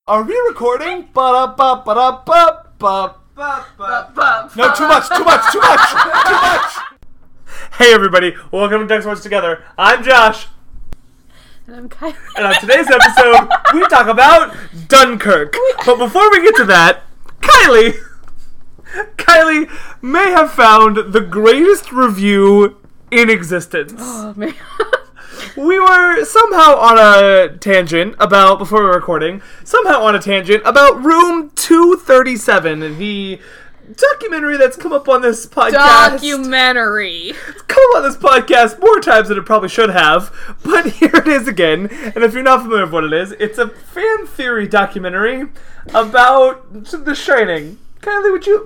Are we recording? Ba-da-ba-ba-da-ba-ba. No, too much. Hey everybody, welcome to Ducks Watch Together. I'm Josh. And I'm Kylie. And on today's episode, we talk about Dunkirk. But before we get to that, Kylie may have found the greatest review in existence. Oh, man. We were somehow on a tangent about, before we were recording, Room 237, the documentary that's come up on this podcast. It's come up on this podcast more times than it probably should have, but here it is again. And if you're not familiar with what it is, it's a fan theory documentary about The Shining. Kylie, would you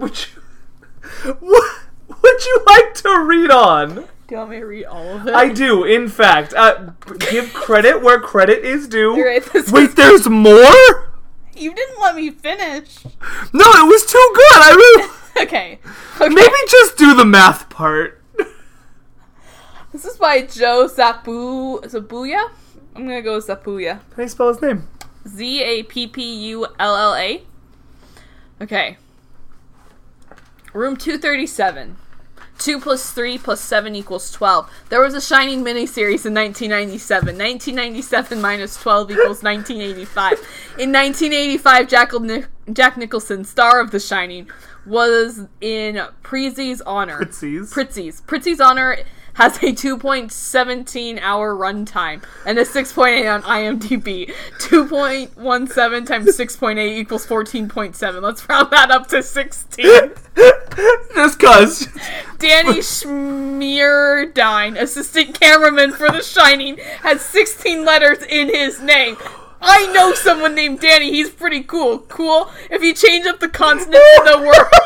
like to read on? Do you want me to read all of it? I do, in fact. Give credit where credit is due. Right, Wait, there's more? You didn't let me finish. No, it was too good. Okay. Maybe just do the math part. This is by Joe Zapulla. I'm gonna go with Zapulla. How do you spell his name? Zappulla. Okay. Room 237. 2 plus 3 plus 7 equals 12. There was a Shining miniseries in 1997. 1997 minus 12 equals 1985. In 1985, Jack Nicholson, star of The Shining, was in Prizzi's honor. Prizzi's honor has a 2.17 hour runtime and a 6.8 on IMDb. 2.17 times 6.8 equals 14.7. Let's round that up to 16. Just cuz. Danny Schmierdine, assistant cameraman for The Shining, has 16 letters in his name. I know someone named Danny. He's pretty cool. Cool. If you change up the consonants in the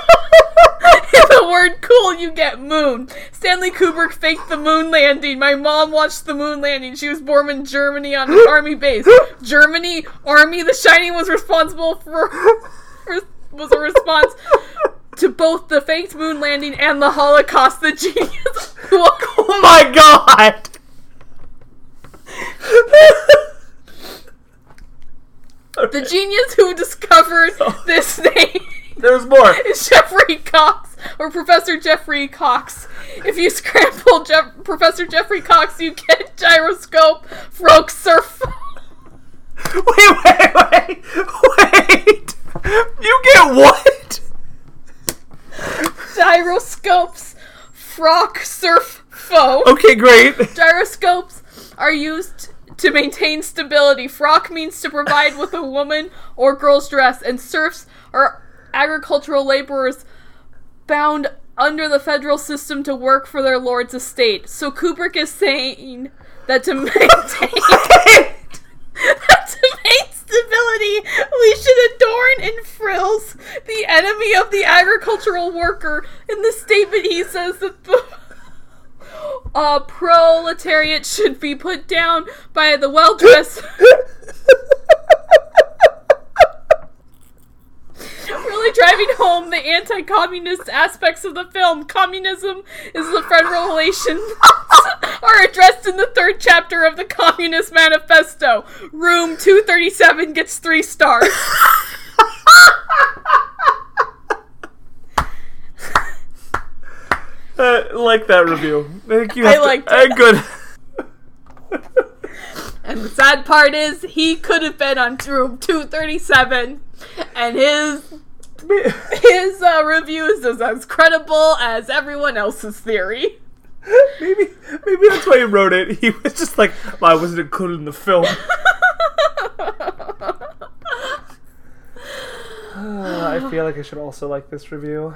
word cool, you get moon. Stanley Kubrick faked the moon landing. My mom watched the moon landing. She was born in Germany on an army base. Germany, army. The Shining was responsible was a response to both the faked moon landing and the Holocaust. The genius. Oh my god! The genius who discovered this name. There's more. Is Jeffrey Cox, or Professor Jeffrey Cox. If you scramble Professor Jeffrey Cox, you get gyroscope, Frog surf. Wait. You get what? Gyroscopes, Frog surf foe. Okay, great. Gyroscopes are used to maintain stability. Frock means to provide with a woman or girl's dress, and serfs are agricultural laborers bound under the federal system to work for their lord's estate. So Kubrick is saying that to maintain stability, we should adorn in frills the enemy of the agricultural worker. In the statement, he says that the proletariat should be put down by the well-dressed. Really driving home the anti-communist aspects of the film. Communism is the federal relations are addressed in the 3rd chapter of the Communist Manifesto. Room 237 gets 3 stars. Like that review. I liked it. Good. And the sad part is, he could have been on Room 237, and his review is as credible as everyone else's theory. Maybe that's why he wrote it. He was just like, why wasn't it included in the film? I feel like I should also like this review.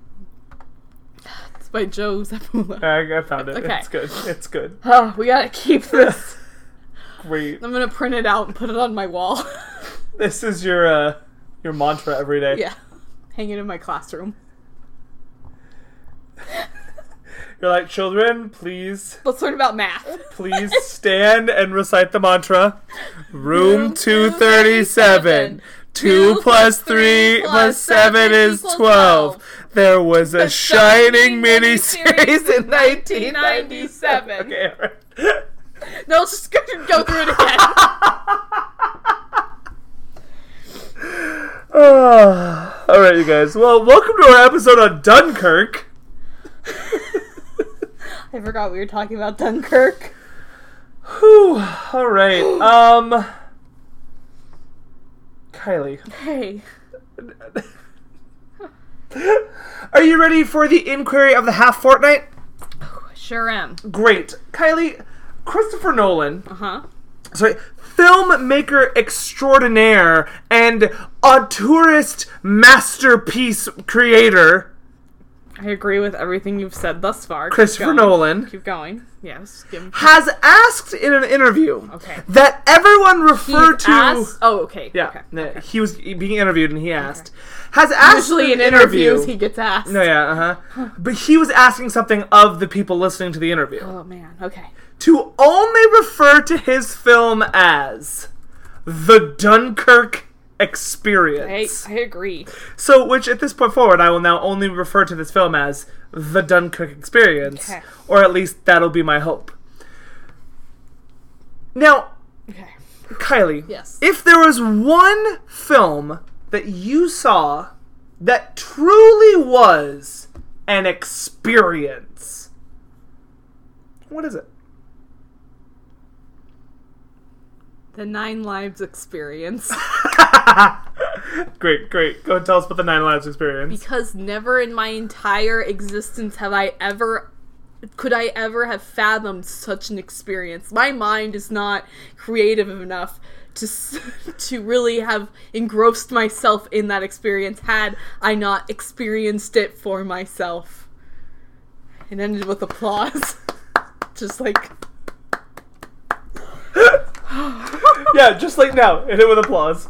It's by Joe Zapulla. I found it. Okay. It's good. Oh, we gotta keep this. Great. I'm gonna print it out and put it on my wall. This is your mantra every day. Yeah. Hang it in my classroom. You're like, children, please. Let's learn about math. Please stand and recite the mantra. Room 237. 2 plus 3 plus 7 is 12. There was a Shining miniseries in 1997. Okay, alright. No, let's just go through it again. Alright, you guys. Well, welcome to our episode on Dunkirk. I forgot we were talking about Dunkirk. Whew. Alright. Kylie. Hey. Are you ready for the inquiry of the half fortnight? Sure am. Great. Kylie, Christopher Nolan. Uh-huh. Sorry, filmmaker extraordinaire and auteurist masterpiece creator. I agree with everything you've said thus far. Christopher Nolan. Keep going. Yes. Has asked in an interview that everyone refer to... Asked? Oh, okay. Yeah. Okay. He was being interviewed and he asked. Has asked usually in interviews he gets asked. No, yeah, But he was asking something of the people listening to the interview. Oh, man. Okay. To only refer to his film as the Dunkirk Experience. I agree. So, which at this point forward, I will now only refer to this film as the Dunkirk Experience. Okay. Or at least that'll be my hope. Now, Kylie, yes. If there was one film that you saw that truly was an experience, what is it? The 9 Lives Experience. Great. Go and tell us about the 9 Lives Experience. Because never in my entire existence could I ever have fathomed such an experience. My mind is not creative enough to really have engrossed myself in that experience had I not experienced it for myself. It ended with applause. Just like... Yeah, just like now. Hit it with applause.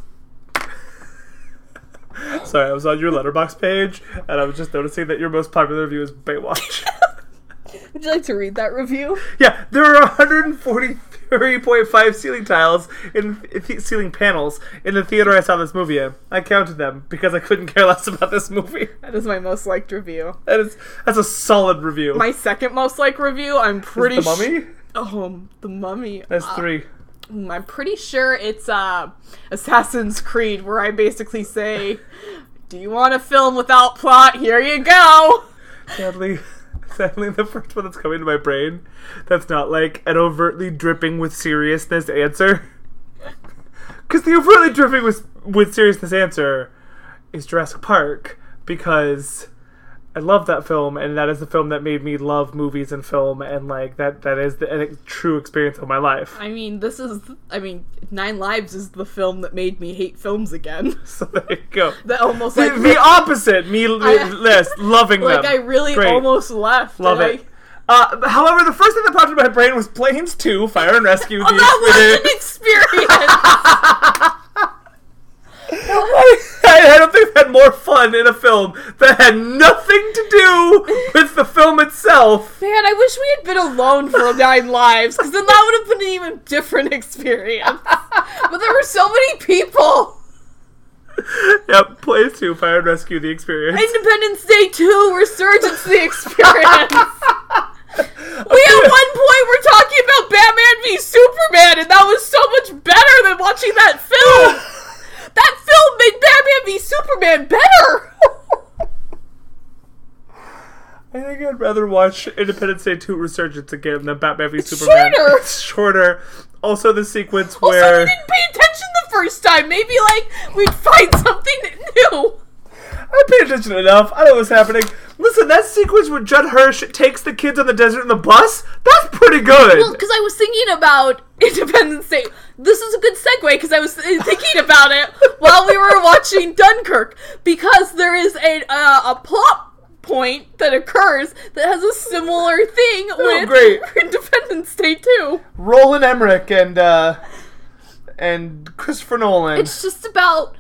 Sorry, I was on your Letterboxd page, and I was just noticing that your most popular review is Baywatch. Would you like to read that review? Yeah, there are 143.5 ceiling tiles ceiling panels in the theater I saw this movie in. I counted them because I couldn't care less about this movie. That is my most liked review. That's a solid review. My second most liked review, I'm pretty The Mummy? The Mummy. That's 3. I'm pretty sure it's Assassin's Creed, where I basically say, do you want a film without plot? Here you go! Sadly, the first one that's coming to my brain that's not like an overtly dripping with seriousness answer. Because the overtly dripping with seriousness answer is Jurassic Park, because I love that film, and that is the film that made me love movies and film, and like that is a true experience of my life. I mean, 9 Lives is the film that made me hate films again. So there you go. That almost the opposite. Loving them. Like I really almost left. Love it. However, the first thing that popped into my brain was Planes 2: Fire and Rescue. That was an experience. I don't think I've had more fun in a film that had nothing to do with the film itself. Man, I wish we had been alone for 9 Lives, because then that would have been an even different experience. But there were so many people. Yep, Planes 2: Fire and Rescue, the experience. Independence Day 2: Resurgence, the experience. We at one point were talking about Batman v Superman, and that was so much better than watching that film. That film made Batman v Superman better! I think I'd rather watch Independence Day 2 Resurgence again than Batman v Superman. It's shorter. Also the sequence where... Also, we didn't pay attention the first time. Maybe, we'd find something new. I paid attention enough. I know what's happening. Listen, that sequence where Judd Hirsch takes the kids on the desert in the bus, that's pretty good. Well, because I was thinking about Independence Day. This is a good segue, because I was thinking about it while we were watching Dunkirk. Because there is a plot point that occurs that has a similar thing with Independence Day 2. Roland Emmerich and Christopher Nolan. It's just about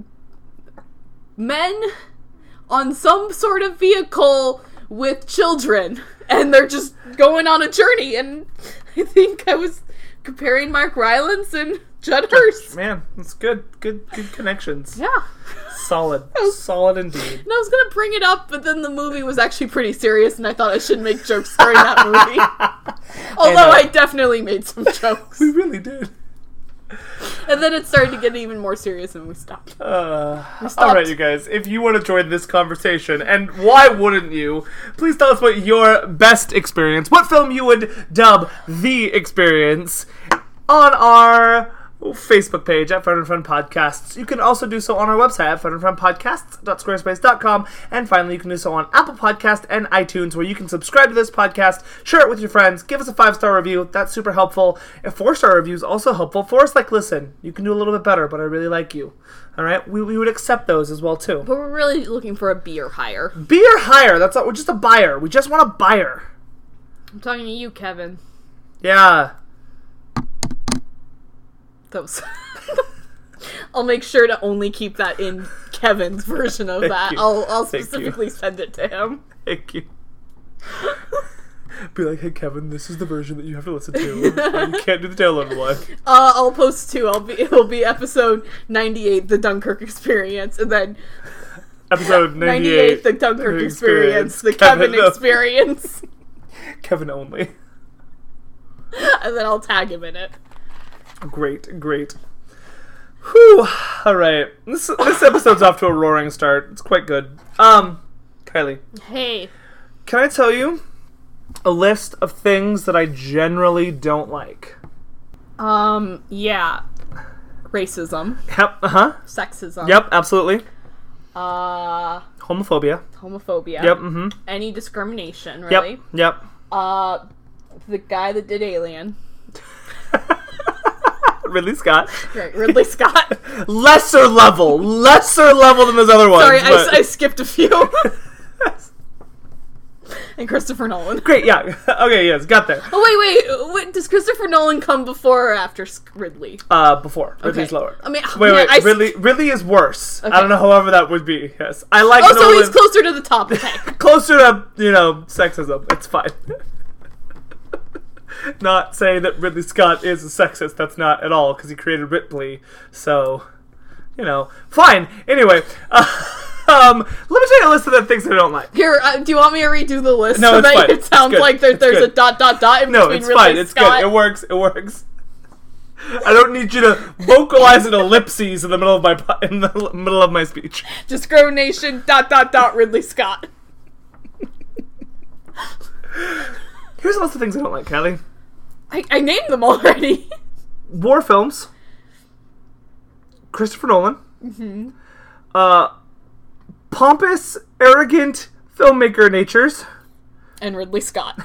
men on some sort of vehicle with children, and they're just going on a journey, and I think I was comparing Mark Rylance and Judd Hirsch. Man, that's good connections. Yeah. Solid indeed. And I was gonna bring it up, but then the movie was actually pretty serious, and I thought I should make jokes during that movie. Although I definitely made some jokes. We really did. And then it started to get even more serious and we stopped. Alright, you guys, if you want to join this conversation, and why wouldn't you, please tell us what your best experience, what film you would dub the experience on our Facebook page at Fun and Fun Podcasts. You can also do so on our website at funandfunpodcasts.squarespace.com. And finally, you can do so on Apple Podcast and iTunes, where you can subscribe to this podcast, share it with your friends, give us a 5-star review. That's super helpful. A 4-star review is also helpful. For us, like, listen, you can do a little bit better, but I really like you. All right? We would accept those as well, too. But we're really looking for a B or higher. B or higher. That's all. We're just a buyer. We just want a buyer. I'm talking to you, Kevin. Yeah. Those. I'll make sure to only keep that in Kevin's version of that. I'll specifically send it to him. Thank you. Be like, hey Kevin, this is the version that you have to listen to. You can't do the download one. I'll post 2. It'll be episode 98, the Dunkirk Experience, and then episode 98, the Dunkirk Experience, the Kevin Experience. Kevin only. And then I'll tag him in it. Great. Whew. Alright. This episode's off to a roaring start. It's quite good. Kylie. Hey. Can I tell you a list of things that I generally don't like? Yeah. Racism. Yep, Sexism. Yep, absolutely. Homophobia. Yep, Any discrimination, really. Yep. The guy that did Alien. Ridley Scott. Right, Ridley Scott. lesser level than those other ones. Sorry, I skipped a few. And Christopher Nolan. Great, yeah. Okay, yes, got there. Oh, wait. Does Christopher Nolan come before or after Ridley? Before. Ridley's okay. lower. I mean, wait. Ridley is worse. Okay. I don't know however that would be. Yes. I like Nolan. So he's closer to the top. Okay. Closer to, sexism. It's fine. Not saying that Ridley Scott is a sexist. That's not at all, because he created Ripley. So, fine. Anyway, let me tell you a list of the things that I don't like. Here, do you want me to redo the list no, so it's that fine. it sounds like there's a ... in no, between it's Ridley fine. It's Scott? good. It works. I don't need you to vocalize an ellipses in the middle of my speech. Discrimination ... Ridley Scott. Here's a list of things I don't like, Callie. I named them already. War films. Christopher Nolan. Mm-hmm. Pompous, arrogant filmmaker natures. And Ridley Scott.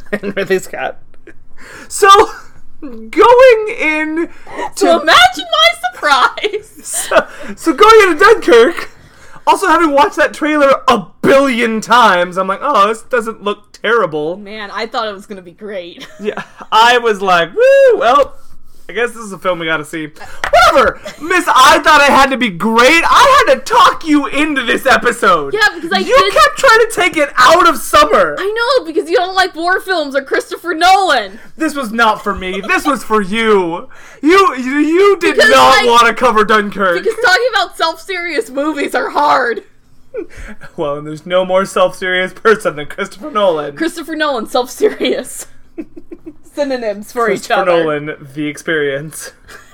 So, going in to imagine my surprise. So going into Dunkirk, also having watched that trailer a billion times, I'm like, oh, this doesn't look terrible. Man, I thought it was going to be great. Yeah, I was like, woo, well, I guess this is a film we gotta see. Whatever! Miss, I thought it had to be great. I had to talk you into this episode. Yeah, because You kept trying to take it out of summer. I know, because you don't like war films or Christopher Nolan. This was not for me. This was for you. You did not want to cover Dunkirk. Because talking about self-serious movies are hard. Well, and there's no more self-serious person than Christopher Nolan. Christopher Nolan, self-serious. Synonyms for each other. Christopher Nolan, the experience.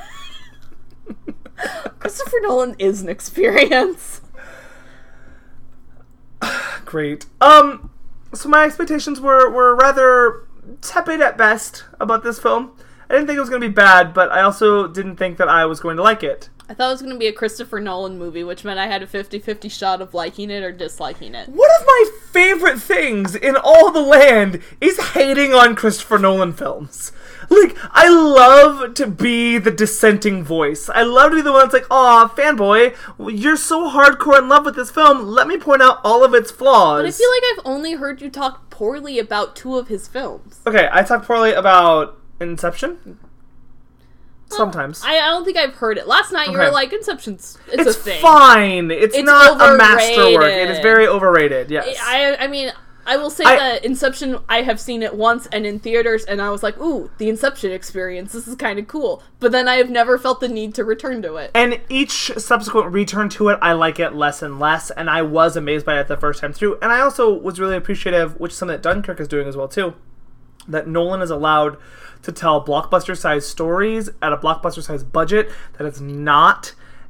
Christopher Nolan is an experience. Great. So my expectations were rather tepid at best about this film. I didn't think it was going to be bad, but I also didn't think that I was going to like it. I thought it was going to be a Christopher Nolan movie, which meant I had a 50-50 shot of liking it or disliking it. One of my favorite things in all the land is hating on Christopher Nolan films. Like, I love to be the dissenting voice. I love to be the one that's like, aw, fanboy, you're so hardcore in love with this film, let me point out all of its flaws. But I feel like I've only heard you talk poorly about 2 of his films. Okay, I talked poorly about Inception. Sometimes. I don't think I've heard it. Last night you were like, Inception's it's a thing. It's fine. It's not overrated. A masterwork. It is very overrated, yes. I mean, I will say that Inception, I have seen it once and in theaters, and I was like, ooh, the Inception experience, this is kind of cool. But then I have never felt the need to return to it. And each subsequent return to it, I like it less and less, and I was amazed by it the first time through. And I also was really appreciative, which is something that Dunkirk is doing as well, too, that Nolan is allowed to tell blockbuster-sized stories at a blockbuster-sized budget that is not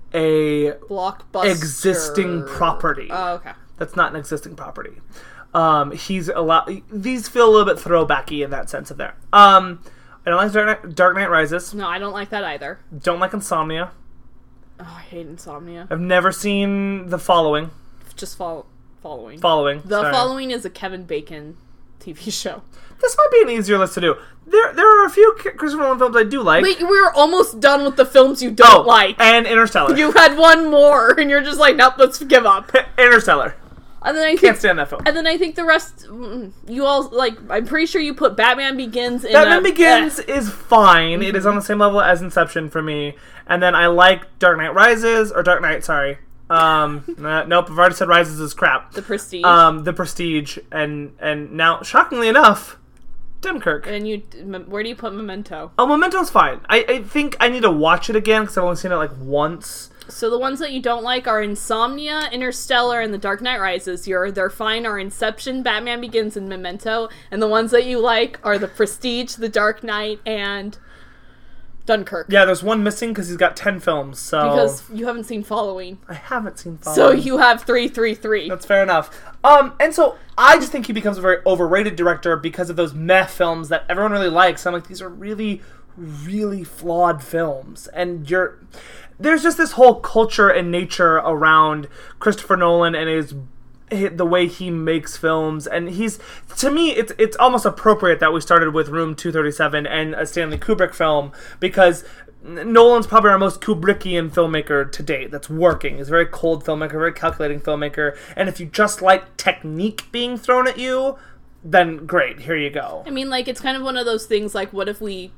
a blockbuster existing property. Oh, okay. That's not an existing property. He's allowed. These feel a little bit throwbacky in that sense of there. I don't like Dark Knight Rises. No, I don't like that either. Don't like Insomnia. Oh, I hate Insomnia. I've never seen The Following. Just Following. Sorry. Following is a Kevin Bacon TV show. This might be an easier list to do. There are a few Christopher Nolan films I do like. Wait, we were almost done with the films you don't like. And Interstellar. You had one more, and you're just like, nope, let's give up. Interstellar. And then I can't stand that film. And then I think the rest, you all, like, I'm pretty sure you put Batman Begins in Batman Begins is fine. It is on the same level as Inception for me. And then I like Dark Knight Rises, or Dark Knight, sorry. Nope, I've already said Rises is crap. The Prestige. The Prestige, and now, shockingly enough, Dunkirk. And where do you put Memento? Oh, Memento's fine. I think I need to watch it again, because I've only seen it, like, once. So the ones that you don't like are Insomnia, Interstellar, and The Dark Knight Rises. They're fine are Inception, Batman Begins, and Memento. And the ones that you like are The Prestige, The Dark Knight, and Dunkirk. Yeah, there's one missing because he's got 10 films, so... Because you haven't seen Following. I haven't seen Following. So you have 333. That's fair enough. And so I just think he becomes a very overrated director because of those meh films that everyone really likes. I'm like, these are really, really flawed films. And there's just this whole culture and nature around Christopher Nolan and the way he makes films, and to me it's almost appropriate that we started with Room 237 and a Stanley Kubrick film, because Nolan's probably our most Kubrickian filmmaker to date that's working. He's a very cold filmmaker, very calculating filmmaker, and if you just like technique being thrown at you, then great, here you go. I mean, like, it's kind of one of those things, like, what if we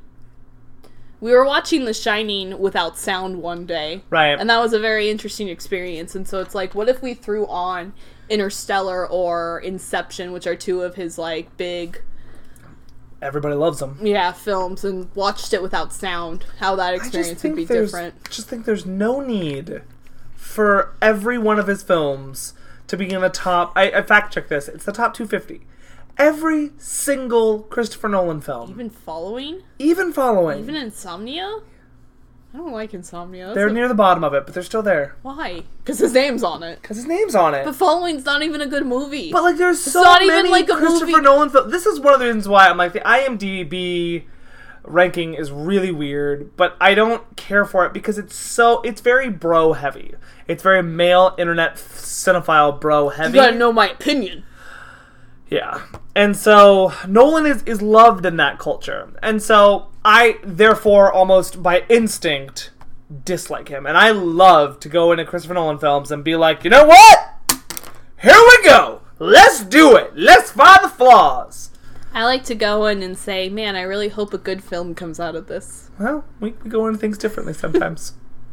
were watching The Shining without sound one day. Right. And that was a very interesting experience. And so it's like, what if we threw on Interstellar or Inception, which are two of his, like, big... Everybody loves them. Yeah, films, and watched it without sound. How that experience would be different. I just think there's no need for every one of his films to be in the top... I fact-checked this. It's the top 250. Every single Christopher Nolan film. Even Following? Even Insomnia? I don't like Insomnia. They're near the bottom of it, but they're still there. Why? Because his name's on it. But Following's not even a good movie. But, like, there's so many like Christopher Nolan films. This is one of the reasons why I'm like, the IMDb ranking is really weird, but I don't care for it because it's very bro heavy. It's very male internet cinephile bro heavy. You gotta know my opinion. Yeah. And so Nolan is loved in that culture. And so I, therefore, almost by instinct, dislike him. And I love to go into Christopher Nolan films and be like, you know what? Here we go. Let's do it. Let's find the flaws. I like to go in and say, man, I really hope a good film comes out of this. Well, we go into things differently sometimes.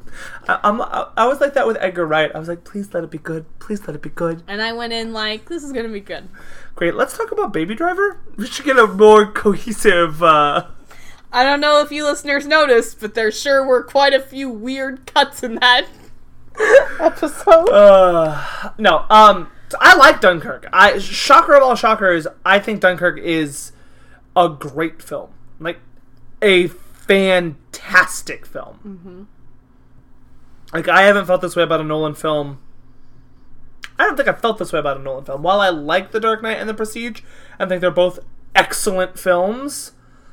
I was like that with Edgar Wright. I was like, please let it be good. Please let it be good. And I went in like, this is going to be good. Great. Let's talk about Baby Driver. We should get a more cohesive... I don't know if you listeners noticed, but there sure were quite a few weird cuts in that episode. No. I like Dunkirk. Shocker of all shockers, I think Dunkirk is a great film. Like, a fantastic film. Mm-hmm. Like, I haven't felt this way about a Nolan film. I don't think I felt this way about a Nolan film. While I like The Dark Knight and The Prestige, I think they're both excellent films.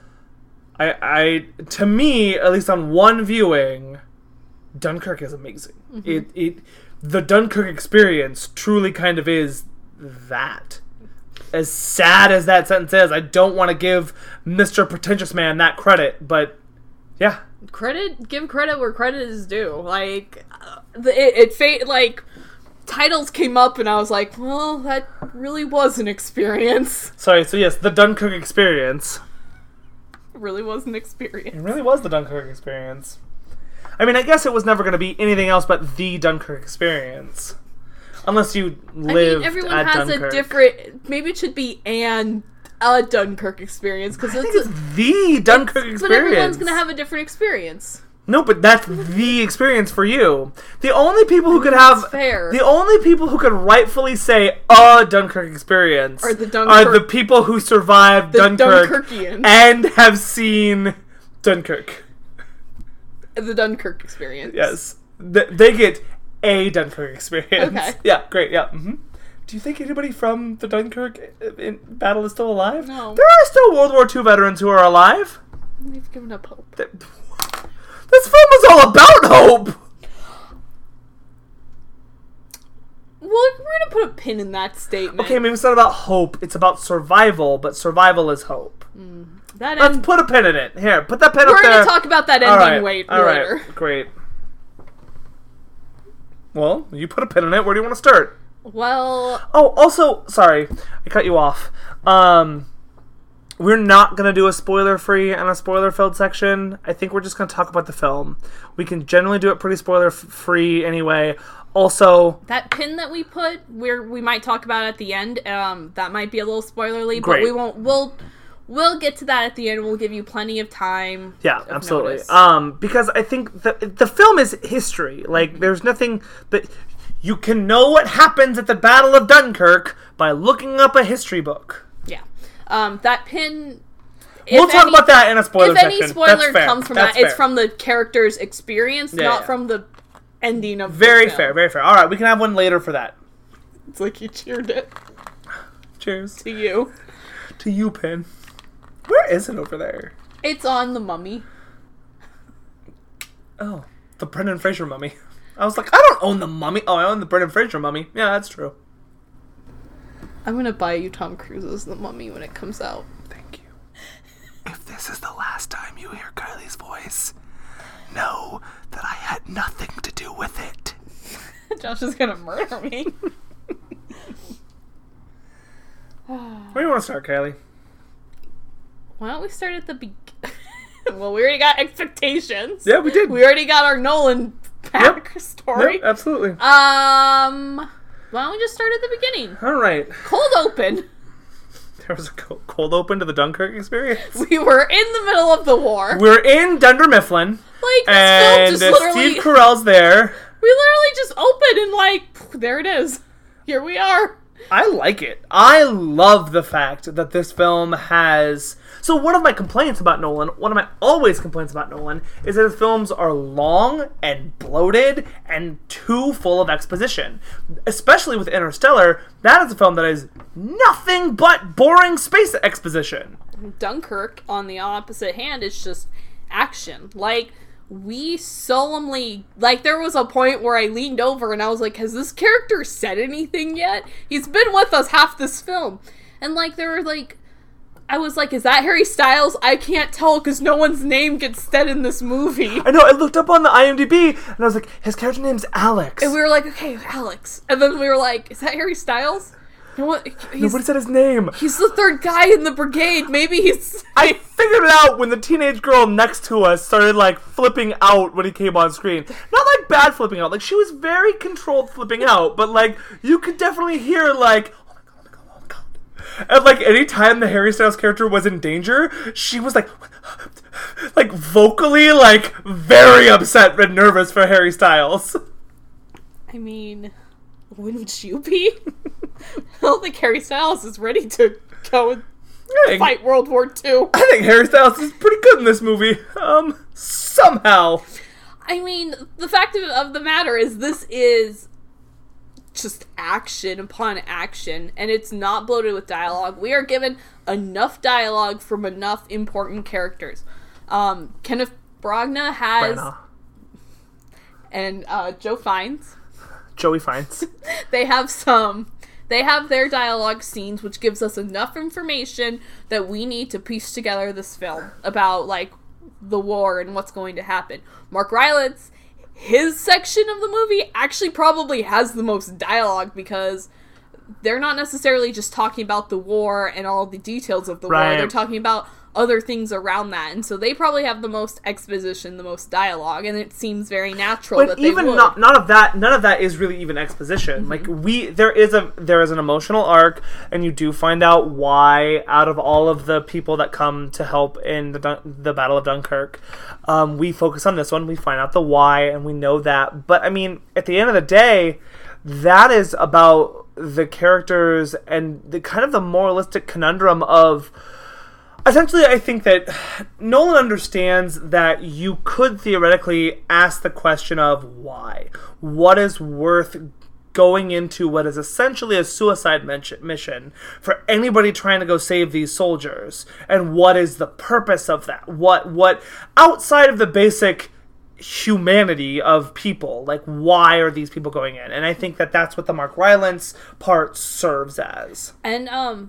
To me, at least on one viewing, Dunkirk is amazing. Mm-hmm. The Dunkirk experience truly kind of is that. As sad as that sentence is, I don't want to give Mr. Pretentious Man that credit, but yeah. Give credit where credit is due. Like, like, titles came up and I was like, well, that really was an experience. Sorry, so yes, the Dunkirk experience. It really was an experience. It really was the Dunkirk experience. I mean, I guess it was never going to be anything else but the Dunkirk experience. Unless you lived everyone at has Dunkirk. A different... Maybe it should be a Dunkirk experience. I think it's the Dunkirk experience. But everyone's going to have a different experience. No, but that's the experience for you. The only people who could have... fair. The only people who could rightfully say a Dunkirk experience are the people who survived Dunkirk and have seen Dunkirk. The Dunkirk experience. Yes. They get a Dunkirk experience. Okay. Yeah, great, yeah. Mm-hmm. Do you think anybody from the Dunkirk battle is still alive? No. There are still World War II veterans who are alive. They've given up hope. This film is all about hope! Well, we're gonna put a pin in that statement. Okay, maybe it's not about hope, it's about survival, but survival is hope. Let's put a pin in it. Here, put that pin up there. We're gonna talk about that ending later. Alright, great. Well, you put a pin in it, where do you want to start? Well... Oh, also, sorry, I cut you off. We're not going to do a spoiler-free and a spoiler-filled section. I think we're just going to talk about the film. We can generally do it pretty spoiler-free anyway. Also... That pin that we put, we might talk about at the end. That might be a little spoilerly, Great. but we won't... We'll get to that at the end. We'll give you plenty of time. Yeah, absolutely. Because I think the film is history. Like, there's nothing... But you can know what happens at the Battle of Dunkirk by looking up a history book. Yeah. That pin... We'll talk about that in a spoiler section. If any spoiler comes from that, it's from the character's experience, not from the ending of the film. Fair, very fair. Alright, we can have one later for that. It's like you cheered it. Cheers. To you. To you, Pin. Where is it over there? It's on The Mummy. Oh, the Brendan Fraser Mummy. I was like, I don't own The Mummy. Oh, I own the Brendan Fraser Mummy. Yeah, that's true. I'm gonna buy you Tom Cruise's The Mummy when it comes out. Thank you. If this is the last time you hear Kylie's voice, know that I had nothing to do with it. Josh is gonna murder me. Where do you want to start, Kylie? Why don't we start at the beginning? Well, we already got expectations. Yeah, we did. We already got our Nolan pack story. Yep, absolutely. Why don't we just start at the beginning? All right. Cold open. There was a cold open to the Dunkirk experience. We were in the middle of the war. We're in Dunder Mifflin. Like, this film just literally... Steve Carell's there. We literally just opened and like, there it is. Here we are. I like it. I love the fact that this film has... So one of my complaints about Nolan, one of my always complaints about Nolan, is that his films are long and bloated and too full of exposition. Especially with Interstellar, that is a film that is nothing but boring space exposition. Dunkirk, on the opposite hand, is just action. Like, we solemnly... Like, there was a point where I leaned over and I was like, has this character said anything yet? He's been with us half this film. And, like, there were, like... I was like, is that Harry Styles? I can't tell because no one's name gets said in this movie. I know, I looked up on the IMDb and I was like, his character name's Alex. And we were like, okay, Alex. And then we were like, is that Harry Styles? Nobody said his name. He's the third guy in the brigade. Maybe he's... I figured it out when the teenage girl next to us started, like, flipping out when he came on screen. Not, like, bad flipping out. Like, she was very controlled flipping out. But, like, you could definitely hear, like... And, like, anytime the Harry Styles character was in danger, she was, like, vocally, like, very upset and nervous for Harry Styles. I mean, wouldn't you be? I don't think Harry Styles is ready to go and fight World War II. I think Harry Styles is pretty good in this movie. Somehow. I mean, the fact of the matter is this is... just action upon action, and it's not bloated with dialogue. We are given enough dialogue from enough important characters. Kenneth Branagh has... And Joey Fiennes. They have their dialogue scenes, which gives us enough information that we need to piece together this film about, like, the war and what's going to happen. Mark Rylance... His section of the movie actually probably has the most dialogue because they're not necessarily just talking about the war and all the details of the war. They're talking about other things around that. And so they probably have the most exposition, the most dialogue, and it seems very natural but that they even would. None of that is really even exposition. Like there is an emotional arc, and you do find out why out of all of the people that come to help in the Battle of Dunkirk, we focus on this one. We find out the why, and we know that. But I mean, at the end of the day, that is about the characters and the kind of the moralistic conundrum of. Essentially, I think that Nolan understands that you could theoretically ask the question of why. What is worth going into what is essentially a suicide mission for anybody trying to go save these soldiers? And what is the purpose of that? What outside of the basic humanity of people, like why are these people going in? And I think that that's what the Mark Rylance part serves as. And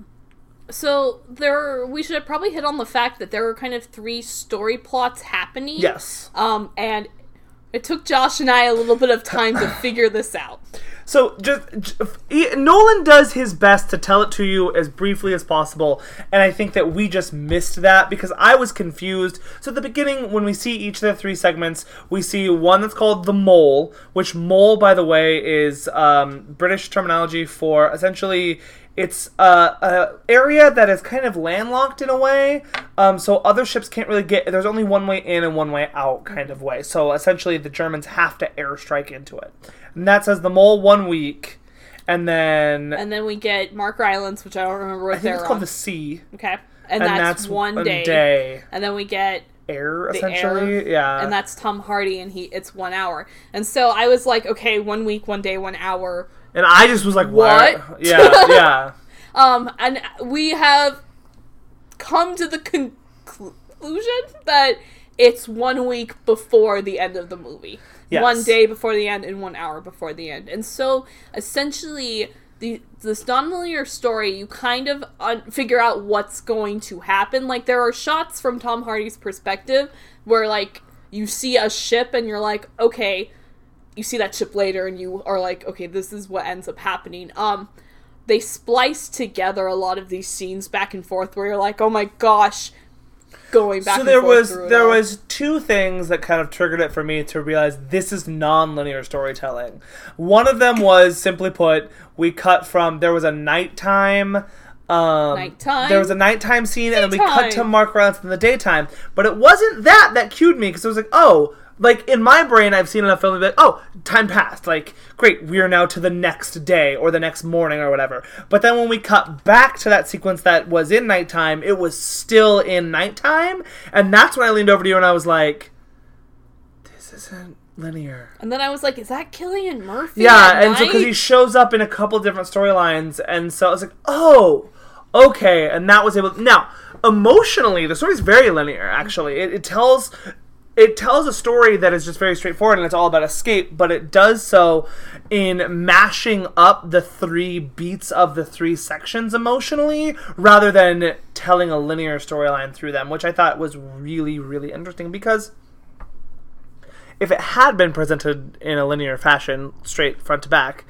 so we should probably hit on the fact that there were kind of 3 story plots happening. Yes. And it took Josh and I a little bit of time to figure this out. So Nolan does his best to tell it to you as briefly as possible, and I think that we just missed that because I was confused. So at the beginning, when we see each of the 3 segments, we see one that's called the Mole, which Mole, by the way, is British terminology for essentially it's a area that is kind of landlocked in a way, so other ships can't really get. There's only one way in and one way out, kind of way. So essentially, the Germans have to airstrike into it, and that says the Mole 1 week, and then we get Mark Rylance, which I don't remember what they're on. It's called the Sea. Okay, and that's one day, and then we get Air, essentially. Yeah, and that's Tom Hardy, and it's 1 hour, and so I was like, okay, 1 week, 1 day, 1 hour. And I just was like, what? Yeah. And we have come to the conclusion that it's 1 week before the end of the movie. Yes. 1 day before the end and 1 hour before the end. And so, essentially, this non-linear story, you kind of figure out what's going to happen. Like, there are shots from Tom Hardy's perspective where, like, you see a ship and you're like, okay, you see that ship later and you are like, okay, this is what ends up happening. They splice together a lot of these scenes back and forth where you're like, oh my gosh, going back and forth. So there was 2 things that kind of triggered it for me to realize this is non-linear storytelling. One of them was, simply put, we cut from, there was a nighttime there was a nighttime scene, daytime. And then we cut to Mark Rylance in the daytime. But it wasn't that cued me, because it was like, oh, like, in my brain, I've seen enough film to be like, oh, time passed. Like, great, we are now to the next day or the next morning or whatever. But then when we cut back to that sequence that was in nighttime, it was still in nighttime. And that's when I leaned over to you and I was like, this isn't linear. And then I was like, is that Cillian Murphy? Yeah, and so because he shows up in a couple different storylines. And so I was like, oh, okay. And that was able... Now, emotionally, the story's very linear, actually. It tells a story that is just very straightforward, and it's all about escape, but it does so in mashing up the 3 beats of the 3 sections emotionally, rather than telling a linear storyline through them, which I thought was really, really interesting, because if it had been presented in a linear fashion, straight front to back,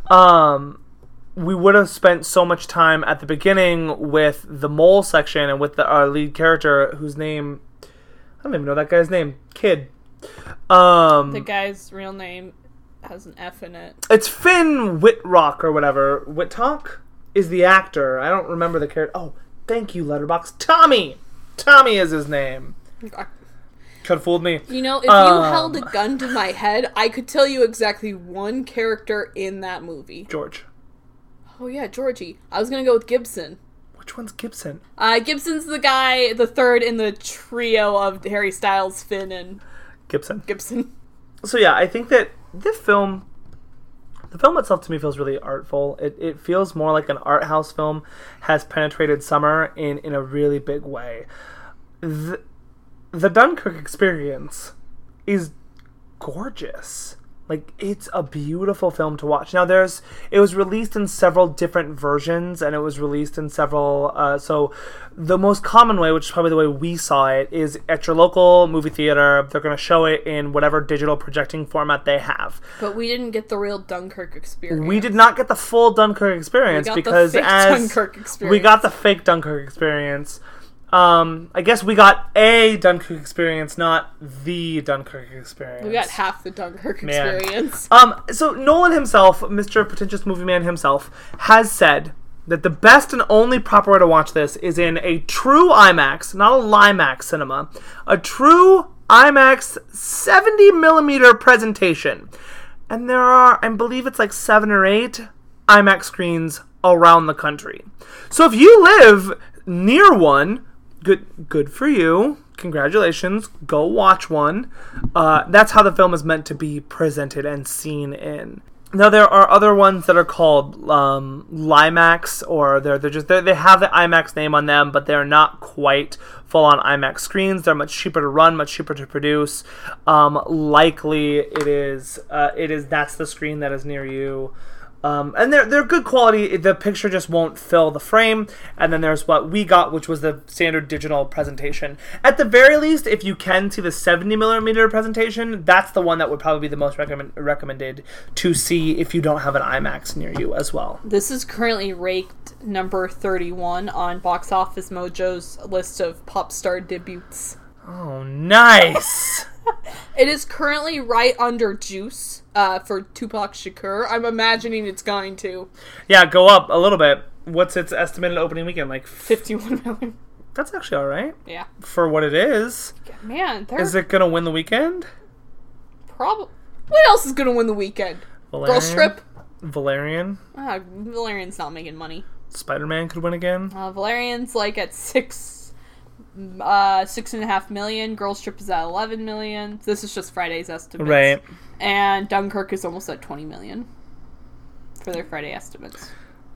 we would have spent so much time at the beginning with the Mole section and with our lead character, whose name... I don't even know that guy's name. Kid. The guy's real name has an F in it. It's Finn Wittrock or whatever. Wittock is the actor. I don't remember the character. Oh, thank you, Letterboxd. Tommy! Tommy is his name. Could have fooled me. You know, if you held a gun to my head, I could tell you exactly one character in that movie. George. Oh yeah, Georgie. I was gonna go with Gibson. Which one's Gibson? Gibson's the guy, the third in the trio of Harry Styles, Finn, and... Gibson. So yeah, I think that the film itself to me feels really artful. It feels more like an art house film has penetrated summer in a really big way. The Dunkirk experience is gorgeous. Like, it's a beautiful film to watch. Now, it was released in several different versions, and it was released in several... so, the most common way, which is probably the way we saw it, is at your local movie theater. They're going to show it in whatever digital projecting format they have. But we didn't get the real Dunkirk experience. We did not get the full Dunkirk experience, because Dunkirk experience. we got the fake Dunkirk experience. I guess we got a Dunkirk experience, not the Dunkirk experience. We got half the Dunkirk experience. So Nolan himself, Mr. Pretentious Movie Man himself, has said that the best and only proper way to watch this is in a true IMAX, not a Limax cinema, a true IMAX 70mm presentation. And there are, I believe it's like 7 or 8 IMAX screens around the country. So if you live near one, good for you. Congratulations. Go watch one. That's how the film is meant to be presented and seen in. Now there are other ones that are called Limax, or they have the IMAX name on them, but they're not quite full-on IMAX screens. They're much cheaper to run, much cheaper to produce. Likely it is that's the screen that is near you. And they're good quality. The picture just won't fill the frame. And then there's what we got, which was the standard digital presentation. At the very least, if you can see the 70mm presentation, that's the one that would probably be the most recommended to see if you don't have an IMAX near you as well. This is currently ranked number 31 on Box Office Mojo's list of pop star debuts. Oh, nice! It is currently right under Juice for Tupac Shakur. I'm imagining it's going to. Yeah, go up a little bit. What's its estimated opening weekend? Like 51 million. That's actually all right. Yeah. For what it is. Man, is it going to win the weekend? Probably. What else is going to win the weekend? Valerian? Girl Strip? Valerian? Valerian's not making money. Spider-Man could win again? Valerian's like at 6.5 million. Girl Strip is at 11 million. This is just Friday's estimates. Right. And Dunkirk is almost at 20 million for their Friday estimates.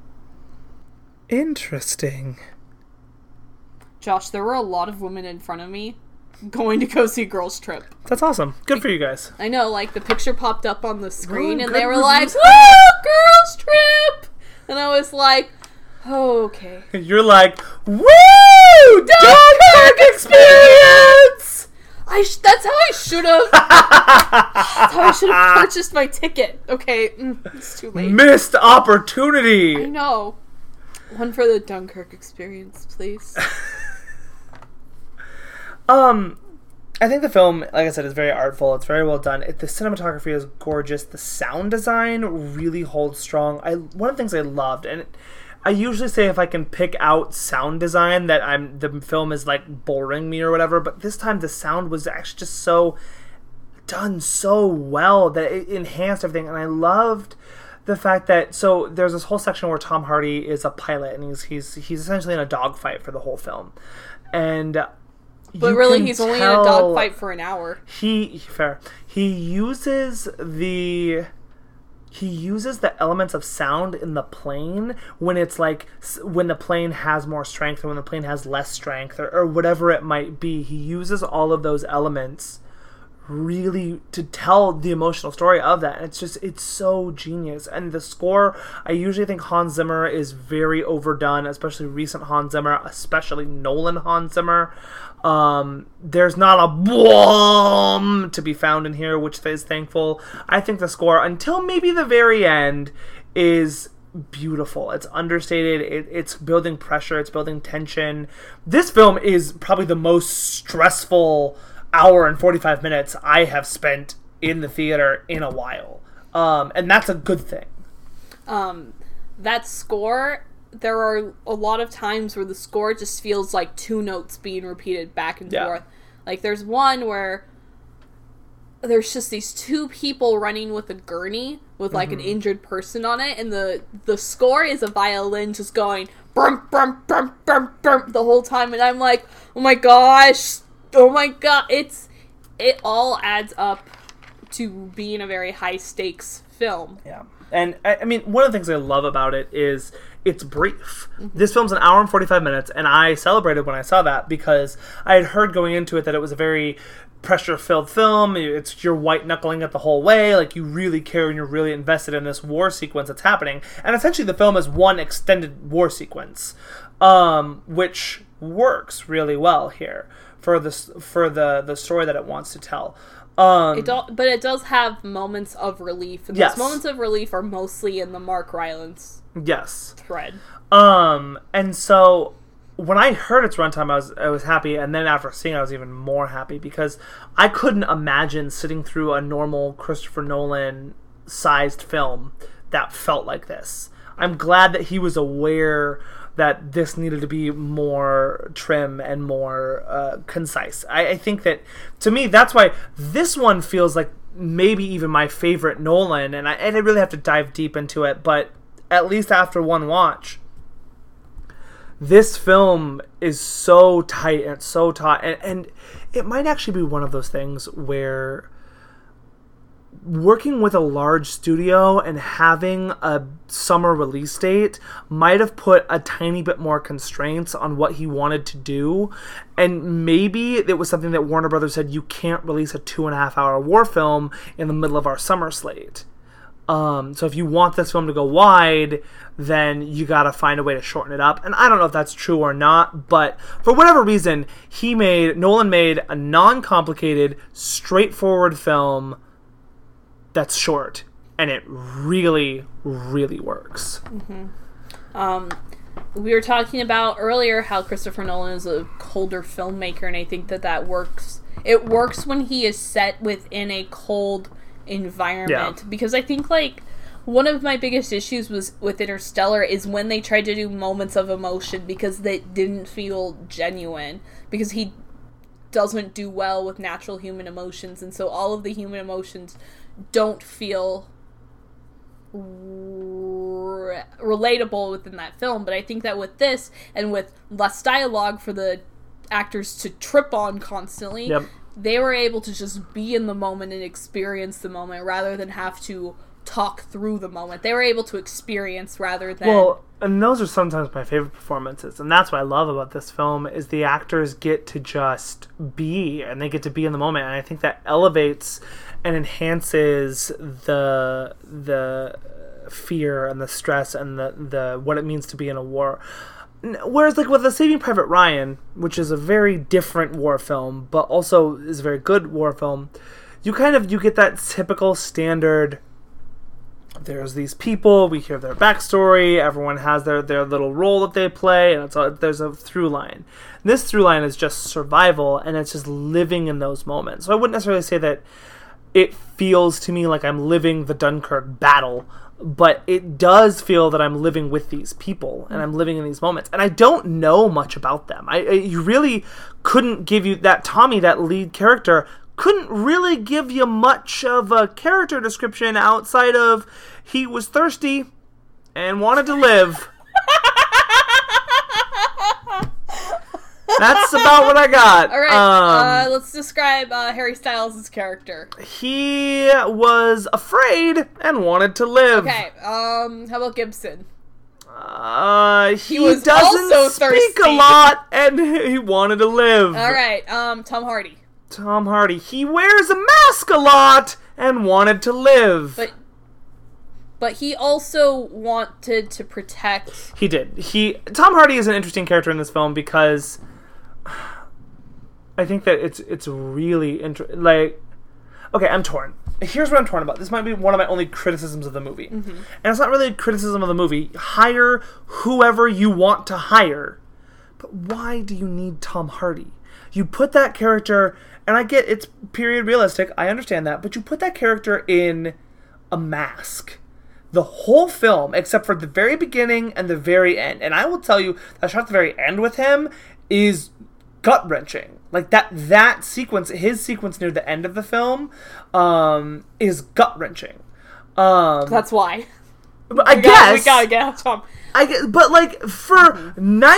Interesting. Josh, there were a lot of women in front of me going to go see Girls Trip. That's awesome. Good for you guys. I know, like, the picture popped up on the screen and they were like, woo, Girls Trip! And I was like, oh, okay. You're like, woo! Dunkirk experience! That's how I should have. That's how I should have purchased my ticket. Okay, it's too late. Missed opportunity. I know. One for the Dunkirk experience, please. I think the film, like I said, is very artful. It's very well done. The cinematography is gorgeous. The sound design really holds strong. One of the things I loved, and I usually say if I can pick out sound design that the film is like boring me or whatever, but this time the sound was actually just so done so well that it enhanced everything. And I loved the fact that, so there's this whole section where Tom Hardy is a pilot and he's essentially in a dogfight for the whole film. And but really, he's only in a dogfight for an hour. He uses the elements of sound in the plane when it's like when the plane has more strength or when the plane has less strength or whatever it might be. He uses all of those elements really to tell the emotional story of that. And it's so genius. And the score, I usually think Hans Zimmer is very overdone, especially recent Hans Zimmer, especially Nolan Hans Zimmer. There's not a boom to be found in here, which is thankful. I think the score, until maybe the very end, is beautiful. It's understated. It's building pressure. It's building tension. This film is probably the most stressful hour and 45 minutes I have spent in the theater in a while. And that's a good thing. That score, there are a lot of times where the score just feels like two notes being repeated back and forth. Like there's one where there's just these two people running with a gurney with like an injured person on it, and the score is a violin just going brum brum brum brum brum the whole time, and I'm like, oh my gosh, it all adds up to being a very high stakes film. Yeah. And I mean, one of the things I love about it is it's brief. This film's an hour and 45 minutes, and I celebrated when I saw that because I had heard going into it that it was a very pressure-filled film. You're white-knuckling it the whole way. Like, you really care and you're really invested in this war sequence that's happening. And essentially the film is one extended war sequence, which works really well here for the story that it wants to tell. But it does have moments of relief. And those moments of relief are mostly in the Mark Rylance thread. And so when I heard its runtime, I was happy, and then after seeing it, I was even more happy because I couldn't imagine sitting through a normal Christopher Nolan-sized film that felt like this. I'm glad that he was aware that this needed to be more trim and more concise. I think that, to me, that's why this one feels like maybe even my favorite Nolan, and I really have to dive deep into it, but at least after one watch, this film is so tight and so taut, and it might actually be one of those things where working with a large studio and having a summer release date might have put a tiny bit more constraints on what he wanted to do, and maybe it was something that Warner Brothers said, you can't release a 2.5 hour war film in the middle of our summer slate. So if you want this film to go wide, then you gotta find a way to shorten it up. And I don't know if that's true or not, but for whatever reason, Nolan made a non-complicated, straightforward film that's short, and it really, really works. Mm-hmm. We were talking about earlier how Christopher Nolan is a colder filmmaker, and I think that works. It works when he is set within a cold environment, because I think like one of my biggest issues was with Interstellar is when they tried to do moments of emotion because they didn't feel genuine, because he doesn't do well with natural human emotions, and so all of the human emotions don't feel relatable within that film. But I think that with this, and with less dialogue for the actors to trip on constantly, they were able to just be in the moment and experience the moment rather than have to talk through the moment. They were able to experience rather than... Well, and those are sometimes my favorite performances, and that's what I love about this film, is the actors get to just be, and they get to be in the moment, and I think that elevates and enhances the fear and the stress and the what it means to be in a war. Whereas, like, with The Saving Private Ryan, which is a very different war film, but also is a very good war film, you get that typical standard, there's these people, we hear their backstory, everyone has their little role that they play, and there's a through line. And this through line is just survival, and it's just living in those moments. So I wouldn't necessarily say that it feels to me like I'm living the Dunkirk battle, but it does feel that I'm living with these people and I'm living in these moments. And I don't know much about them. You really couldn't give you that Tommy, that lead character, couldn't really give you much of a character description outside of he was thirsty and wanted to live. That's about what I got. All right, let's describe Harry Styles' character. He was afraid and wanted to live. Okay, how about Gibson? He doesn't also speak thirsty. A lot, and he wanted to live. All right, Tom Hardy. Tom Hardy. He wears a mask a lot and wanted to live. But he also wanted to protect... He did. Tom Hardy is an interesting character in this film because I think that it's really like, okay, I'm torn. Here's what I'm torn about. This might be one of my only criticisms of the movie. Mm-hmm. And it's not really a criticism of the movie. Hire whoever you want to hire. But why do you need Tom Hardy? You put that character, and I get it's period realistic, I understand that, but you put that character in a mask. The whole film, except for the very beginning and the very end. And I will tell you, that shot at the very end with him is gut-wrenching. Like, that sequence, his sequence near the end of the film, is gut-wrenching. That's why. But I guess... We gotta get out, Tom. But, like, for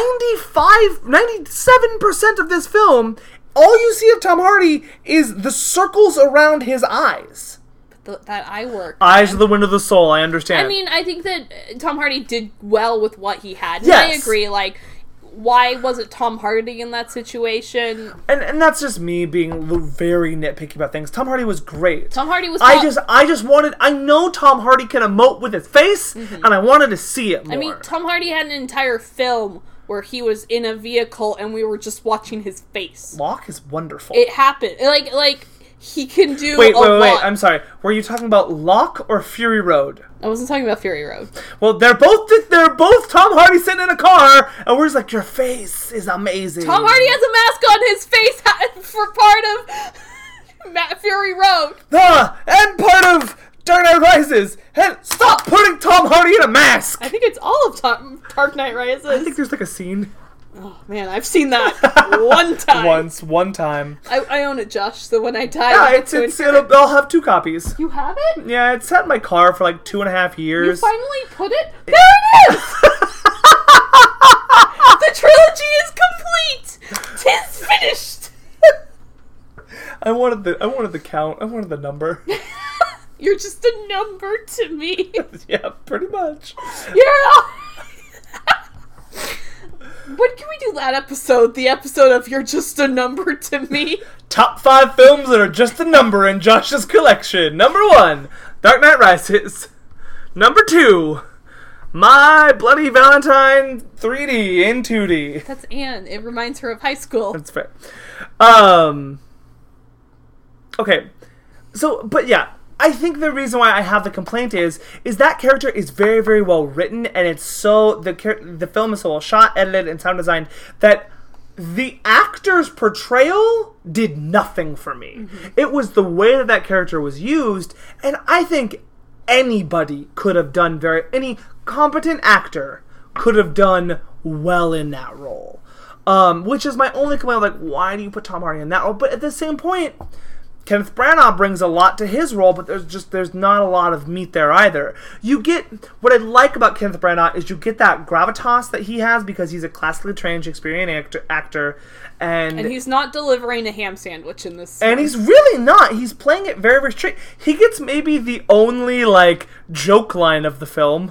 97% of this film, all you see of Tom Hardy is the circles around his eyes. That eye work. Eyes are the window of the soul, I understand. I mean, I think that Tom Hardy did well with what he had. And yes. I agree, like, why was it Tom Hardy in that situation? And that's just me being very nitpicky about things. Tom Hardy was great. Tom Hardy was... I just wanted... I know Tom Hardy can emote with his face, and I wanted to see it more. I mean, Tom Hardy had an entire film where he was in a vehicle and we were just watching his face. Locke is wonderful. It happened. Like he can do Wait, I'm sorry. Were you talking about Locke or Fury Road? I wasn't talking about Fury Road. Well, they're both Tom Hardy sitting in a car, and we're just like, your face is amazing. Tom Hardy has a mask on his face for part of Fury Road. And part of Dark Knight Rises. And stop putting Tom Hardy in a mask. I think it's all of Dark Knight Rises. I think there's like a scene. Oh man, I've seen that one time. One time. I own it, Josh. So when I die, I'll have 2 copies. You have it? Yeah, it's sat in my car for like 2.5 years. You finally put it? There it is! The trilogy is complete. 'Tis finished. I wanted the count. I wanted the number. You're just a number to me. Yeah, pretty much. When can we do that episode? The episode of You're Just a Number to Me? Top 5 films that are just a number in Josh's collection. Number 1, Dark Knight Rises. Number 2, My Bloody Valentine 3D in 2D. That's Anne. It reminds her of high school. That's fair. Okay. So, but yeah. I think the reason why I have the complaint is that character is very, very well written, and it's so the film is so well shot, edited, and sound designed that the actor's portrayal did nothing for me. Mm-hmm. It was the way that character was used, and I think any competent actor could have done well in that role. Which is my only complaint. Like, why do you put Tom Hardy in that role? But at the same point, Kenneth Branagh brings a lot to his role, but there's not a lot of meat there either. You get, what I like about Kenneth Branagh is you get that gravitas that he has because he's a classically trained Shakespearean actor, and he's not delivering a ham sandwich in this. And he's really not. He's playing it very, very straight. He gets maybe the only like joke line of the film.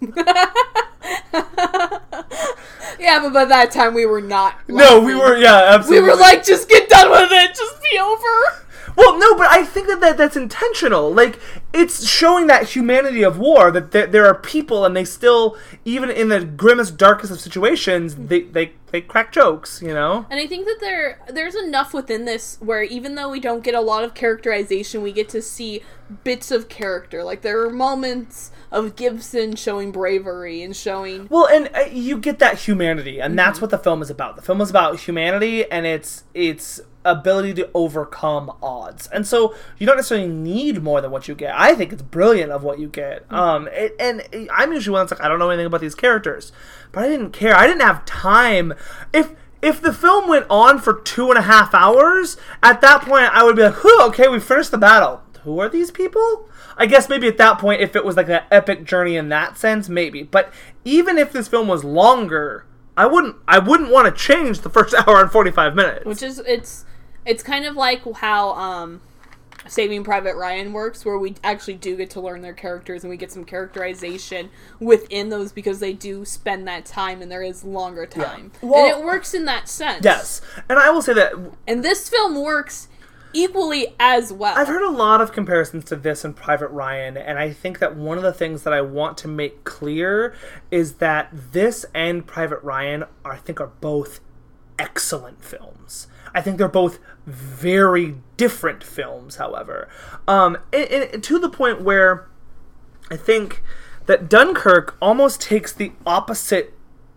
Yeah, but by that time we were not. No, we were. Yeah, absolutely. We were like, just get done with it. Just be over. Well, no, but I think that's intentional. Like, it's showing that humanity of war, that there are people, and they still, even in the grimmest, darkest of situations, they crack jokes, you know? And I think that there's enough within this where even though we don't get a lot of characterization, we get to see bits of character. Like, there are moments of Gibson showing bravery and showing... Well, and you get that humanity, and that's what the film is about. The film is about humanity, and it's ability to overcome odds. And so you don't necessarily need more than what you get. I think it's brilliant of what you get. And I'm usually one that's like, I don't know anything about these characters. But I didn't care. I didn't have time. If the film went on for 2.5 hours, at that point I would be like, okay, we finished the battle. Who are these people? I guess maybe at that point, if it was like an epic journey in that sense, maybe. But even if this film was longer, I wouldn't want to change the first hour and 45 minutes. Which is, it's kind of like how Saving Private Ryan works, where we actually do get to learn their characters and we get some characterization within those because they do spend that time and there is longer time. Yeah. Well, and it works in that sense. Yes. And I will say that... And this film works equally as well. I've heard a lot of comparisons to this and Private Ryan, and I think that one of the things that I want to make clear is that this and Private Ryan I think are both excellent films. I think they're both very different films, however. And to the point where I think that Dunkirk almost takes the opposite